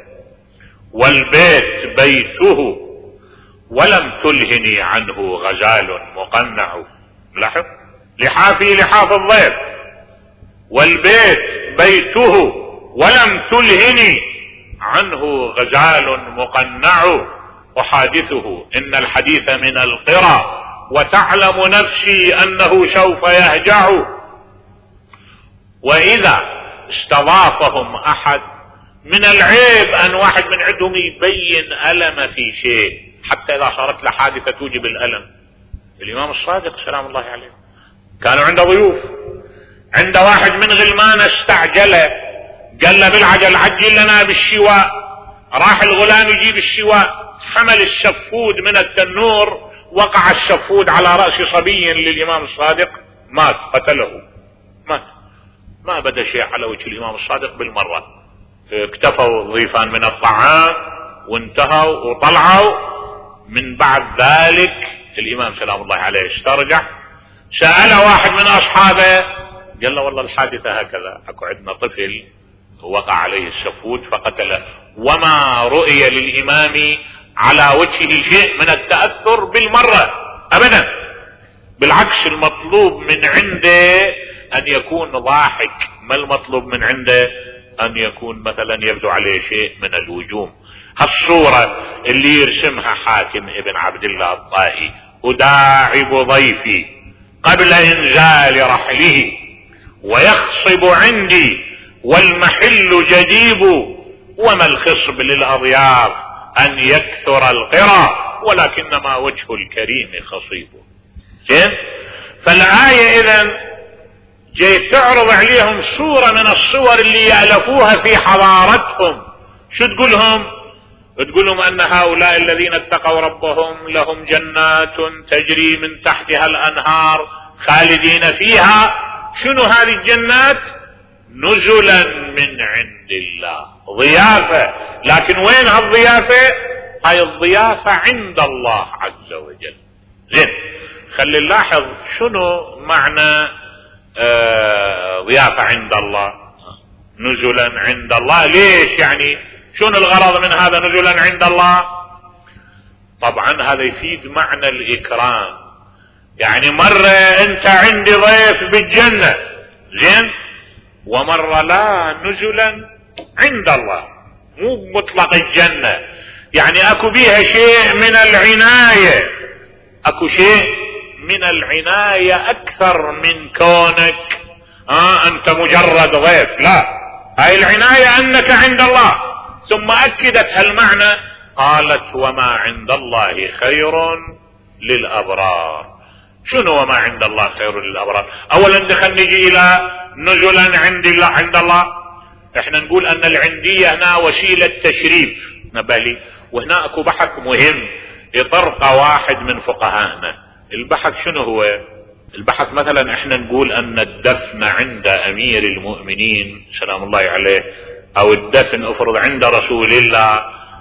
والبيت بيته ولم تلهني عنه غزال مقنع. لاحظ، لحافي لحاف الضيف والبيت بيته ولم تلهني عنه غزال مقنع. أحادثه إن الحديث من القرى وتعلم نفسي أنه سوف يهجع. وإذا استضافهم أحد من العيب أن واحد من عندهم يبين ألم في شيء، حتى إذا صارت له حادثة توجب الألم. الإمام الصادق سلام الله عليه كانوا عنده ضيوف، عنده واحد من غلمان استعجله، قال له بالعجل عجل لنا بالشواء. راح الغلام يجيب الشواء، حمل الشفود من التنور، وقع الشفود على رأس صبي للإمام الصادق، مات، قتله، مات. ما بدا شيء على وجه الإمام الصادق بالمرة. اكتفوا الضيفان من الطعام وانتهوا وطلعوا. من بعد ذلك الإمام سلام الله عليه استرجع، سأل واحد من أصحابه قال له والله الحادثة هكذا، اكو عندنا طفل وقع عليه الشفود فقتله، وما رؤي للإمام على وجهه شيء من التأثر بالمرة أبدا، بالعكس المطلوب من عنده أن يكون ضاحك، ما المطلوب من عنده أن يكون مثلا يبدو عليه شيء من الوجوم. هالصورة اللي يرسمها حاتم ابن عبد الله الطائي، أداعب ضيفي قبل إنزال رحله ويخصب عندي والمحل جديب، وما الخصب للأضياف أن يكثر القرى ولكنما وجه الكريم خصيب. زين، فالآية إذن جاي تعرض عليهم صورة من الصور اللي يألفوها في حضارتهم. شو تقولهم؟ تقولهم أن هؤلاء الذين اتقوا ربهم لهم جنات تجري من تحتها الأنهار خالدين فيها. شنو هذه الجنات؟ نزلا من عند الله، ضيافة. لكن وين هالضيافة؟ هاي الضيافة عند الله عز وجل. زين، خلي نلاحظ شنو معنى آه ضيافة عند الله. نزلا عند الله. ليش يعني؟ شنو الغرض من هذا نزلا عند الله؟ طبعا هذا يفيد معنى الإكرام. يعني مرة انت عندي ضيف بالجنة زين، ومرة لا، نزلا عند الله، مو مطلق الجنة. يعني اكو بيها شيء من العناية، اكو شيء من العناية اكثر من كونك آه انت مجرد ضيف. لا، هاي العناية انك عند الله. ثم اكدت هالمعنى قالت وما عند الله خير للابرار. شنو وما عند الله خير للابرار؟ اولا دخل نجي الى نزلا عند الله. عند الله احنا نقول ان العندية هنا وسيلة تشريف، نبالي. وهنا اكو بحث مهم يطرق واحد من فقهائنا. البحث شنو هو؟ البحث مثلا احنا نقول ان الدفن عند امير المؤمنين سلام الله عليه، او الدفن افرض عند رسول الله،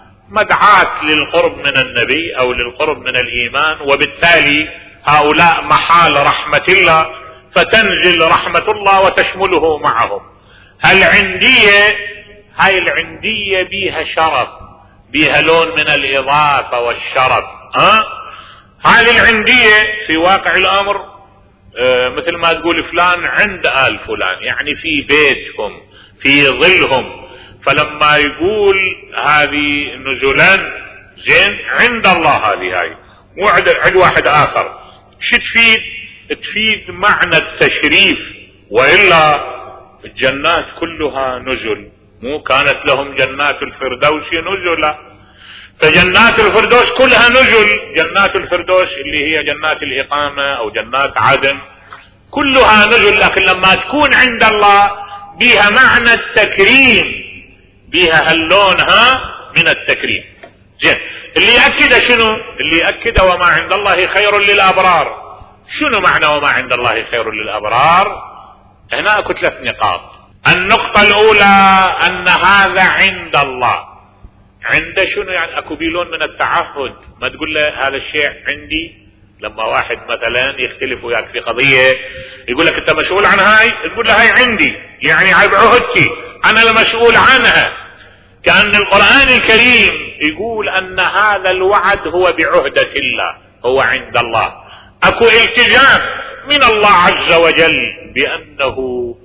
مدعاة للقرب من النبي او للقرب من الايمان، وبالتالي هؤلاء محال رحمة الله، فتنزل رحمة الله وتشمله معهم. هالعندية هاي العندية بيها شرف، بيها لون من الاضافة والشرف. ها هذه العندية في واقع الامر آه مثل ما تقول فلان عند آل فلان، يعني في بيتهم في ظلهم. فلما يقول هذه نزلا زين عند الله، هذه هاي مو عند واحد اخر. شو تفيد؟ تفيد معنى التشريف. وإلا الجنات كلها نزل، مو كانت لهم جنات الفردوس نزلا، فجنات الفردوس كلها نزل. جنات الفردوس اللي هي جنات الإقامة أو جنات عدن كلها نزل. لكن لما تكون عند الله بها معنى التكريم، بها هاللون ها من التكريم. زين، اللي يأكد شنو؟ اللي يأكد وما عند الله خير للأبرار. شنو معنى وما عند الله خير للأبرار؟ هنا اكو ثلاث نقاط. النقطة الأولى أن هذا عند الله. عند شنو يعني؟ اكو بيلون من التعهد. ما تقول له هذا الشيء عندي. لما واحد مثلا يختلف وياك في قضية يقول لك انت مسؤول عن هاي، تقول له هاي عندي، يعني هاي بعهدتي، انا المسؤول عنها. كأن القرآن الكريم يقول ان هذا الوعد هو بعهدة الله، هو عند الله. اكو التزام من الله عز وجل بانه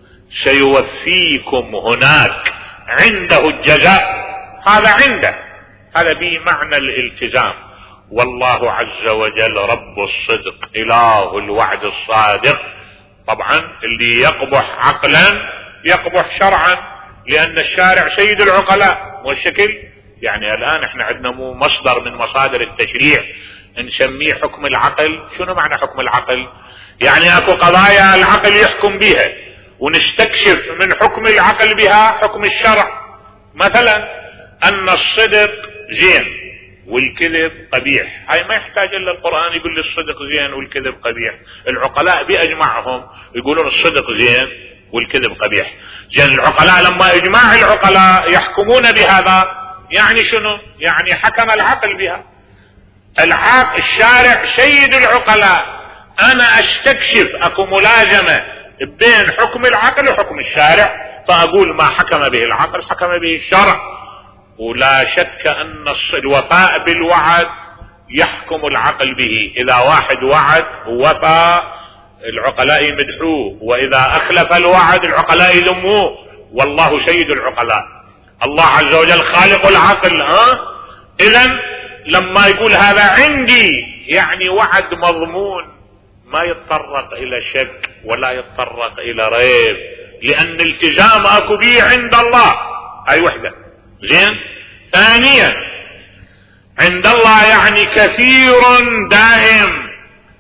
سيوفيكم هناك عنده الجزاء. هذا عنده، هذا به معنى الالتزام. والله عز وجل رب الصدق، اله الوعد الصادق. طبعا اللي يقبح عقلا يقبح شرعا، لان الشارع سيد العقلاء. والشكل يعني الان احنا عندنا مو مصدر من مصادر التشريع نسميه حكم العقل. شنو معنى حكم العقل؟ يعني اكو قضايا العقل يحكم بها، ونستكشف من حكم العقل بها حكم الشرع. مثلا ان الصدق زين والكذب قبيح، هاي ما يحتاج الا القرآن يقول لي الصدق زين والكذب قبيح. العقلاء باجمعهم يقولون الصدق زين والكذب قبيح. زين، العقلاء لما اجماع العقلاء يحكمون بهذا، يعني شنو؟ يعني حكم العقل بها. العاق الشارع سيد العقلاء. انا استكشف اكو ملازمة بين حكم العقل وحكم الشارع، فاقول ما حكم به العقل حكم به الشرع. ولا شك ان الوفاء بالوعد يحكم العقل به. اذا واحد وعد ووفى العقلاء يمدحوه، واذا اخلف الوعد العقلاء يذموه. والله سيد العقلاء، الله عز وجل خالق العقل. ها اذا لما يقول هذا عندي يعني وعد مضمون، ما يتطرق الى شك ولا يتطرق الى ريب، لان التزام اكو به عند الله. هاي وحده. زين، ثانيا عند الله يعني كثير دائم،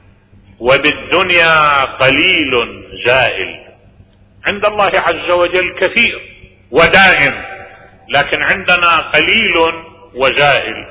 وبالدنيا قليل زائل. عند الله عز وجل كثير ودائم، لكن عندنا قليل وزائل.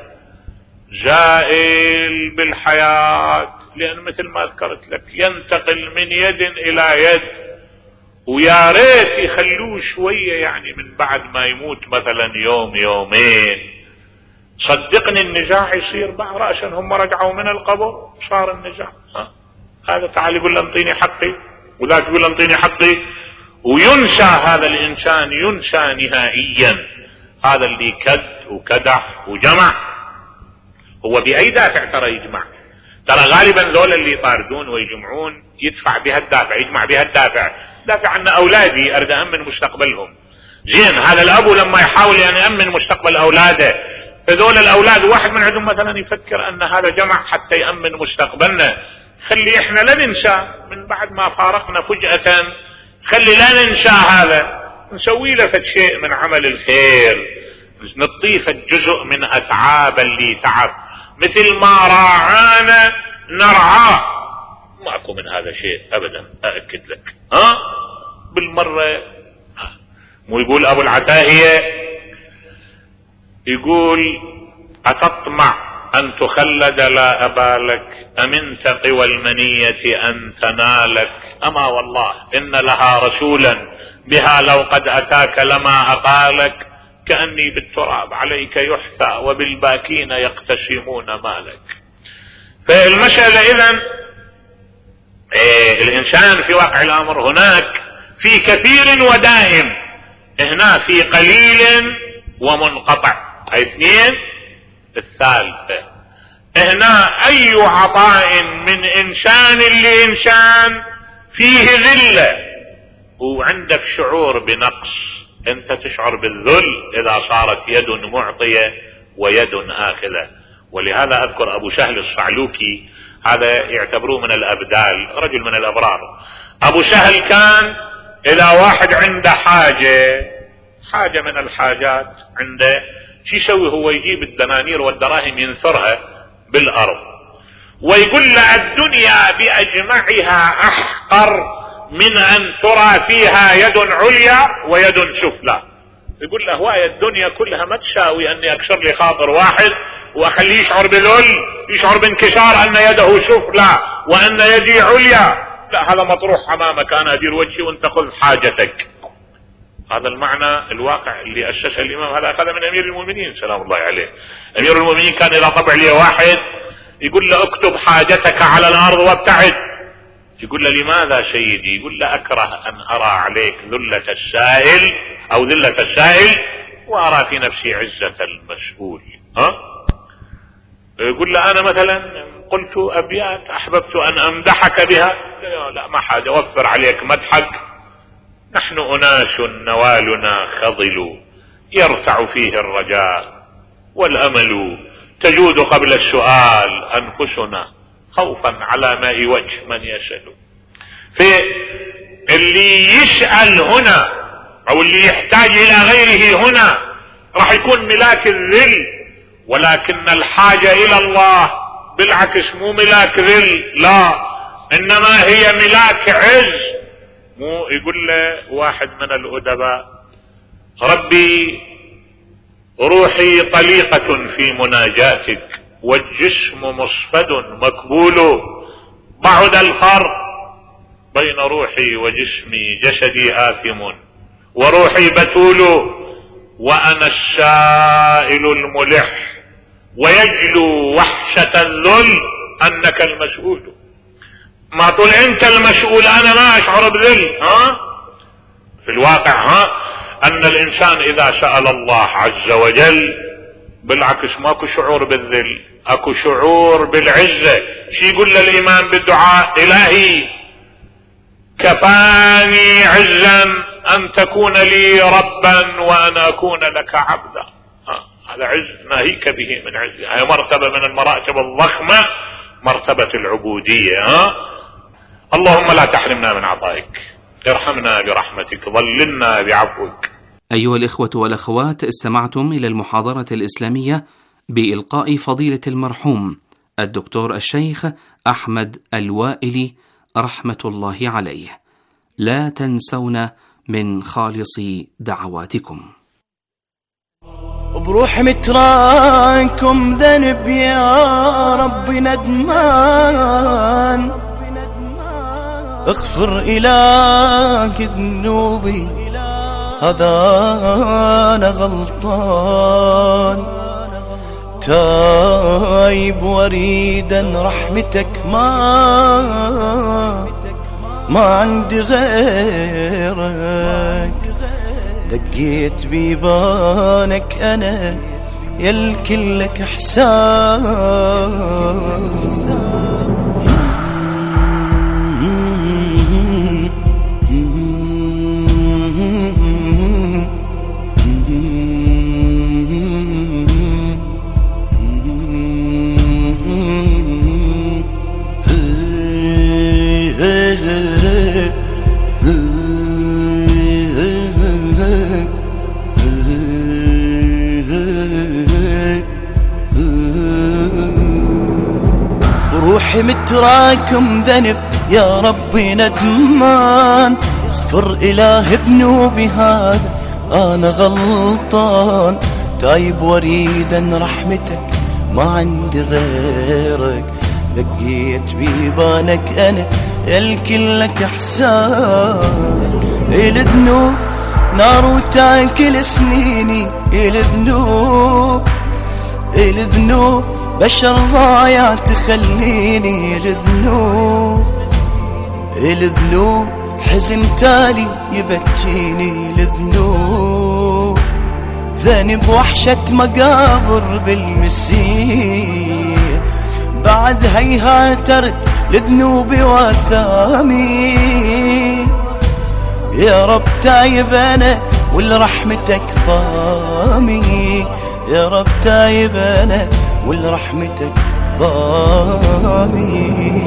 زائل بالحياة، لأن مثل ما ذكرت لك ينتقل من يد إلى يد، ويا ريت يخلوه شوية يعني من بعد ما يموت مثلا يوم يومين. صدقني النزاع يصير بعد رأسا، هم رجعوا من القبر صار النزاع. ها؟ هذا تعال يقول له انطيني حقي، وذاك يقول له انطيني حقي، وينسى هذا الإنسان، ينسى نهائيا. هذا اللي كد وكدح وجمع هو بأي دافع ترى يجمع؟ ترى غالبا ذول اللي يطاردون ويجمعون يدفع بها الدافع، يجمع بها الدافع، دافع عن أولادي أريد أمن مستقبلهم. زين، هذا الأب لما يحاول أن يأمن مستقبل أولاده، فذول الأولاد واحد من عندهم مثلا يفكر أن هذا جمع حتى يأمن مستقبلنا، خلي إحنا لا ننسى من بعد ما فارقنا فجأة، خلي لا ننسى هذا، نسوي له فد شيء من عمل الخير، نطيف الجزء من أتعاب اللي تعب، مثل ما راعانا نرعاه. ماكو من هذا شيء أبدا، أأكد لك. ها بالمرة. مو يقول أبو العتاهية، يقول أتطمع أن تخلد لا أبالك أمن تقوى المنية أن تنالك، أما والله إن لها رسولا بها لو قد أتاك لما أقالك، كأني بالتراب عليك يحثى وبالباكين يقتسمون مالك. فالمسألة إذن إيه الإنسان في واقع الأمر هناك في كثير ودائم، هنا في قليل ومنقطع، أي اثنين. الثالثة هنا أي عطاء من إنسان لإنسان فيه ذلة وعندك شعور بنقص، أنت تشعر بالذل إذا صارت يد معطية ويد آخذة. ولهذا أذكر أبو سهل الصعلوكي، هذا يعتبروه من الأبدال، رجل من الأبرار. أبو سهل كان إذا واحد عنده حاجة حاجة من الحاجات عنده، شو يسوي هو؟ يجيب الدنانير والدراهم ينثرها بالأرض ويقول له الدنيا بأجمعها أحقر من أن ترى فيها يد عليا ويد سفلى. يقول له هواية الدنيا كلها ما تساوي أني أكسر لي خاطر واحد وأخليه يشعر بذل، يشعر بانكسار أن يده سفلى وأن يدي عليا. لا، هذا مطروح أمامك، أنا أدير وجهي وأنت خذ حاجتك. هذا المعنى الواقع اللي أسسه الإمام، هذا أخذ من أمير المؤمنين سلام الله عليه. أمير المؤمنين كان إذا طبع لي واحد يقول له اكتب حاجتك على الأرض وابتعد. يقول له لماذا سيدي؟ يقول له أكره أن أرى عليك ذلة السائل أو ذلة السائل وأرى في نفسي عزة المسؤول. ها؟ يقول له أنا مثلا قلت أبيات أحببت أن أمدحك بها، لا ما حاجة، وفر عليك مدحك، نحن أناس نوالنا خضل يرتع فيه الرجاء والأمل، تجود قبل السؤال أنفسنا خوفا على ماء وجه من يسأل. فاللي يسأل هنا أو اللي يحتاج إلى غيره هنا راح يكون ملاك الذل، ولكن الحاجة إلى الله بالعكس مو ملاك ذل، لا، إنما هي ملاك عز. مو يقول له واحد من الأدباء ربي روحي طليقة في مناجاتك والجسم مصفد مكبول، بعد الفرق بين روحي وجسمي، جسدي آثم وروحي بتول، وأنا السائل الملح ويجلو وحشة الذل أنك المسؤول. ما طول أنت المسؤول أنا ما أشعر بذل. ها في الواقع ها أن الإنسان إذا سأل الله عز وجل بالعكس ماكو شعور بالذل، أكو شعور بالعزة. شي يقول للإمام بالدعاء؟ إلهي كفاني عزا أن تكون لي ربا وأن أكون لك عبدا. هذا عز ناهيك به من عز، هي مرتبة من المراتب الضخمة، مرتبة العبودية. ها اللهم لا تحرمنا من عطائك، ارحمنا برحمتك، ظللنا بعفوك. أيها الإخوة والأخوات، استمعتم إلى المحاضرة الإسلامية بإلقاء فضيلة المرحوم الدكتور الشيخ أحمد الوائلي رحمة الله عليه. لا تنسونا من خالص دعواتكم. بروح مترانكم ذنب يا رب ندمان، اغفر إلهك ذنوبي هذا أنا غلطان، تايب وريدا رحمتك ما ما عندي غيرك، دقيت بيبانك أنا يالكل لك إحساس. روحي متراكم ذنب يا ربي ندمان، اغفر إله ذنوبي هذا أنا غلطان، تايب وريدا رحمتك ما عندي غيرك، دقيت بيبانك أنا الكل لك إحسان. الذنوب نار وتاكل سنيني، الذنوب الذنوب بشر ضايع تخليني، الذنوب الذنوب حزن تالي يبكيني، الذنوب ذنب وحشة مقابر بالمسيح، بعد هيها ترد لذنوبي واثامي. يا رب تايب أنا والرحمتك ضامي، يا رب تايب أنا والرحمتك ضامي.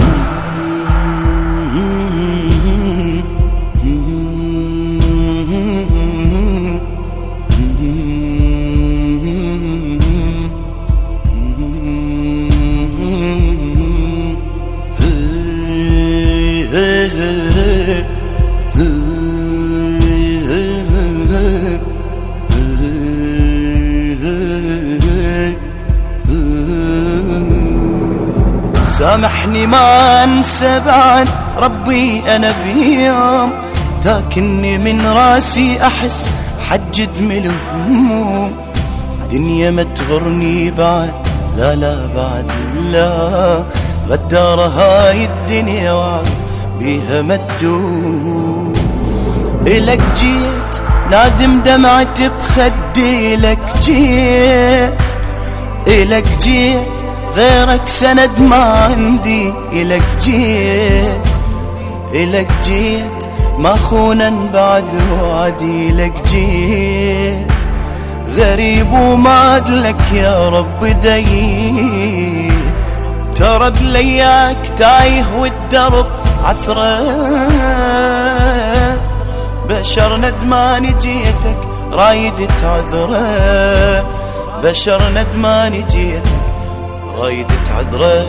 سامحني ما انسى بعد ربي انا بيوم، تاكني من راسي احس حجد من الهموم، دنيا ما تغرني بعد لا لا بعد لا، غدارة هاي الدنيا وعرف بيها مدوم. إلك جيت نادم دمعت بخدي، لك جيت إلك جيت غيرك سند ما عندي، إلك جيت إلك جيت ما خونا بعد وعدي، إلك جيت غريب وما أدلك يا رب دي، ترى بلياك تايه والدرب عثرة، بشر ندمان جيتك رايد تعذره، بشر ندمان جيتك رايد تعذره.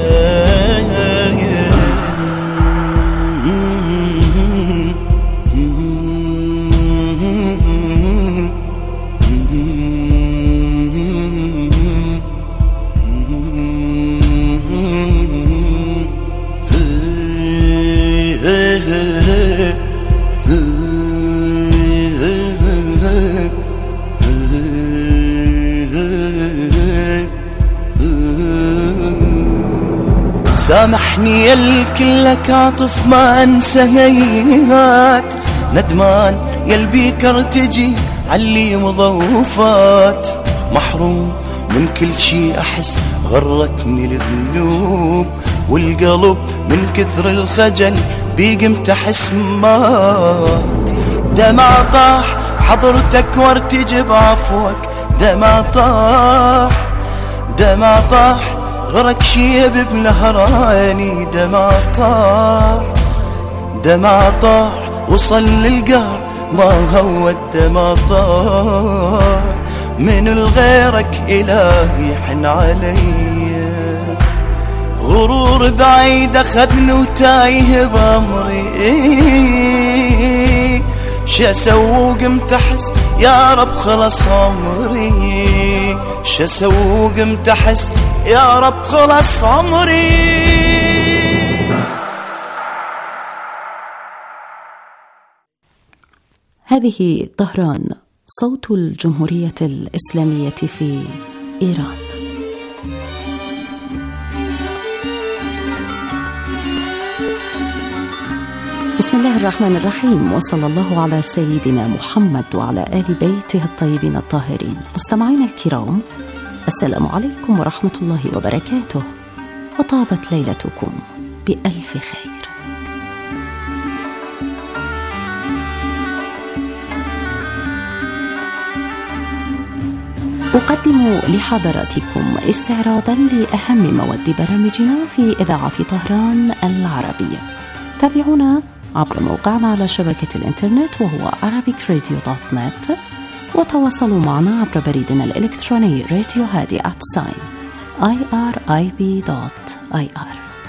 سامحني يا الكل لك عاطف ما انسى هيهات، ندمان يا البيكر تجي علي مضوفات، محروم من كل شي احس غرتني الذنوب، والقلب من كثر الخجل بيقم تحس مات، دمع طاح حضرتك وارتجب عفوك، دمع طاح دمع طاح غرق شيب بنهراني، دمع طاح دمع طاح وصل للقهر ما هو الدمع طاح، من الغيرك إلهي حن علي، غرور بعيد أخذني وتايه بأمري، شاسوق متحس يا رب خلص عمري، شاسوق متحس يا رب خلص عمري. هذه طهران، صوت الجمهورية الإسلامية في إيران. بسم الله الرحمن الرحيم، وصلى الله على سيدنا محمد وعلى آل بيته الطيبين الطاهرين. مستمعينا الكرام، السلام عليكم ورحمة الله وبركاته، وطابت ليلتكم بألف خير. أقدم لحضراتكم استعراضا لأهم مواد برامجنا في إذاعة طهران العربية. تابعونا عبر موقعنا على شبكة الإنترنت وهو arabic radio dot net، وتواصلوا معنا عبر بريدنا الإلكتروني راديو هادي at sign irib dot ir.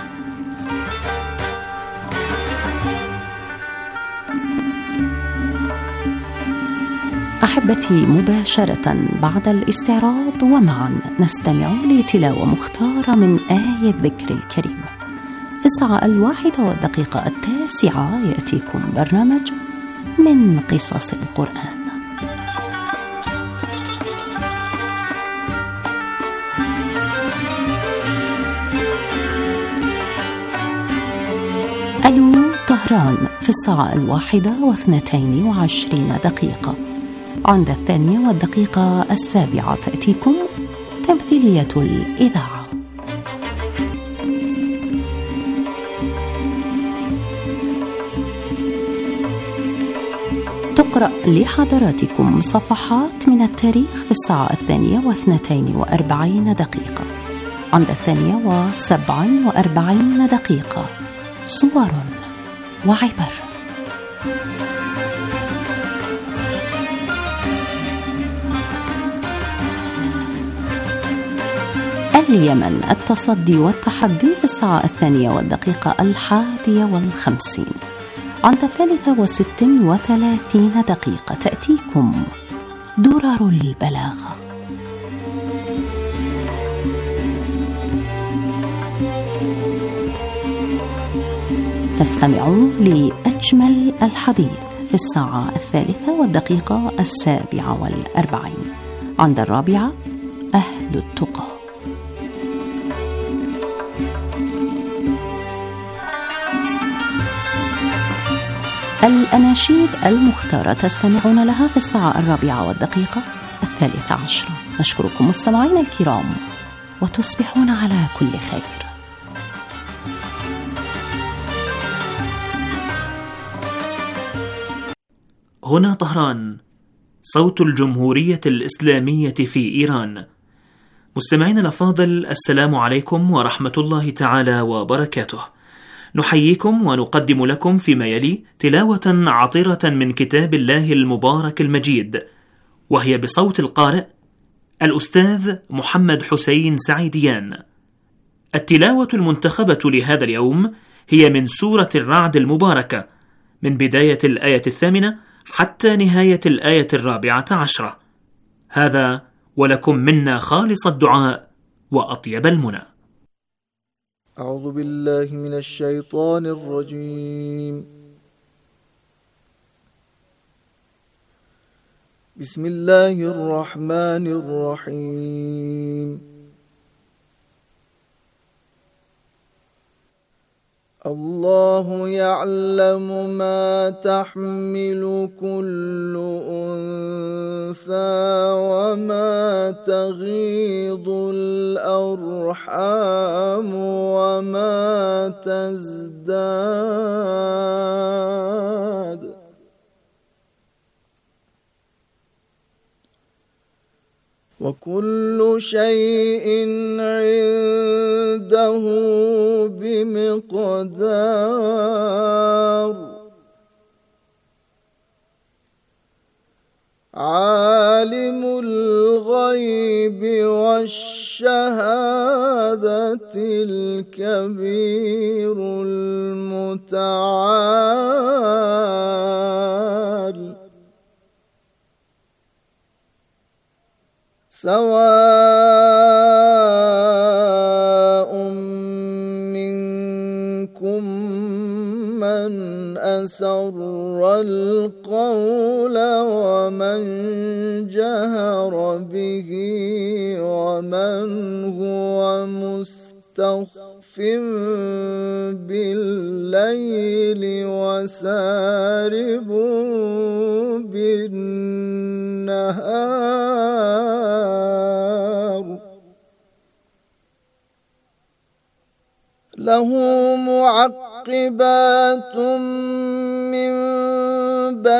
أحبتي، مباشرة بعد الاستعراض ومعا نستمع لتلاوة مختارة من آية الذكر الكريم. في الساعة الواحدة والدقيقة التاسعة يأتيكم برنامج من قصص القرآن. ألو طهران في الساعة الواحدة واثنتين وعشرين دقيقة. عند الثانية والدقيقة السابعة تأتيكم تمثيلية الإذاعة. تقرأ لحضراتكم صفحات من التاريخ في الساعة الثانية واثنتين وأربعين دقيقة. عند الثانية وسبع وأربعين دقيقة صور وعبر. اليمن التصدي والتحدي في الساعة الثانية والدقيقة الحادية والخمسين. عند الثالثة وست وثلاثين دقيقة تأتيكم درر البلاغة. تستمعون لأجمل الحديث في الساعة الثالثة والدقيقة السابعة والأربعين. عند الرابعة أهل التقى. الأناشيد المختارة تستمعون لها في الساعة الرابعة والدقيقة الثالثة عشرة. نشكركم مستمعينا الكرام، وتصبحون على كل خير. هنا طهران، صوت الجمهورية الإسلامية في إيران. مستمعينا الأفاضل، السلام عليكم ورحمة الله تعالى وبركاته. نحييكم ونقدم لكم فيما يلي تلاوة عطرة من كتاب الله المبارك المجيد، وهي بصوت القارئ الأستاذ محمد حسين سعيديان. التلاوة المنتخبة لهذا اليوم هي من سورة الرعد المباركة، من بداية الآية الثامنة حتى نهاية الآية الرابعة عشرة. هذا ولكم منا خالص الدعاء وأطيب المنى. أعوذ بالله من الشيطان الرجيم. بسم الله الرحمن الرحيم. الله يعلم ما تحمل كل أنثى وما تغيض الأرحام وما تزداد، وكل شيء عنده بمقدار. عالم الغيب والشهادة الكبير المتعال. سواء منكم من أسر القول ومن جهر به ومن هو مستخف بالليل وسارب بالنهار له معقبات من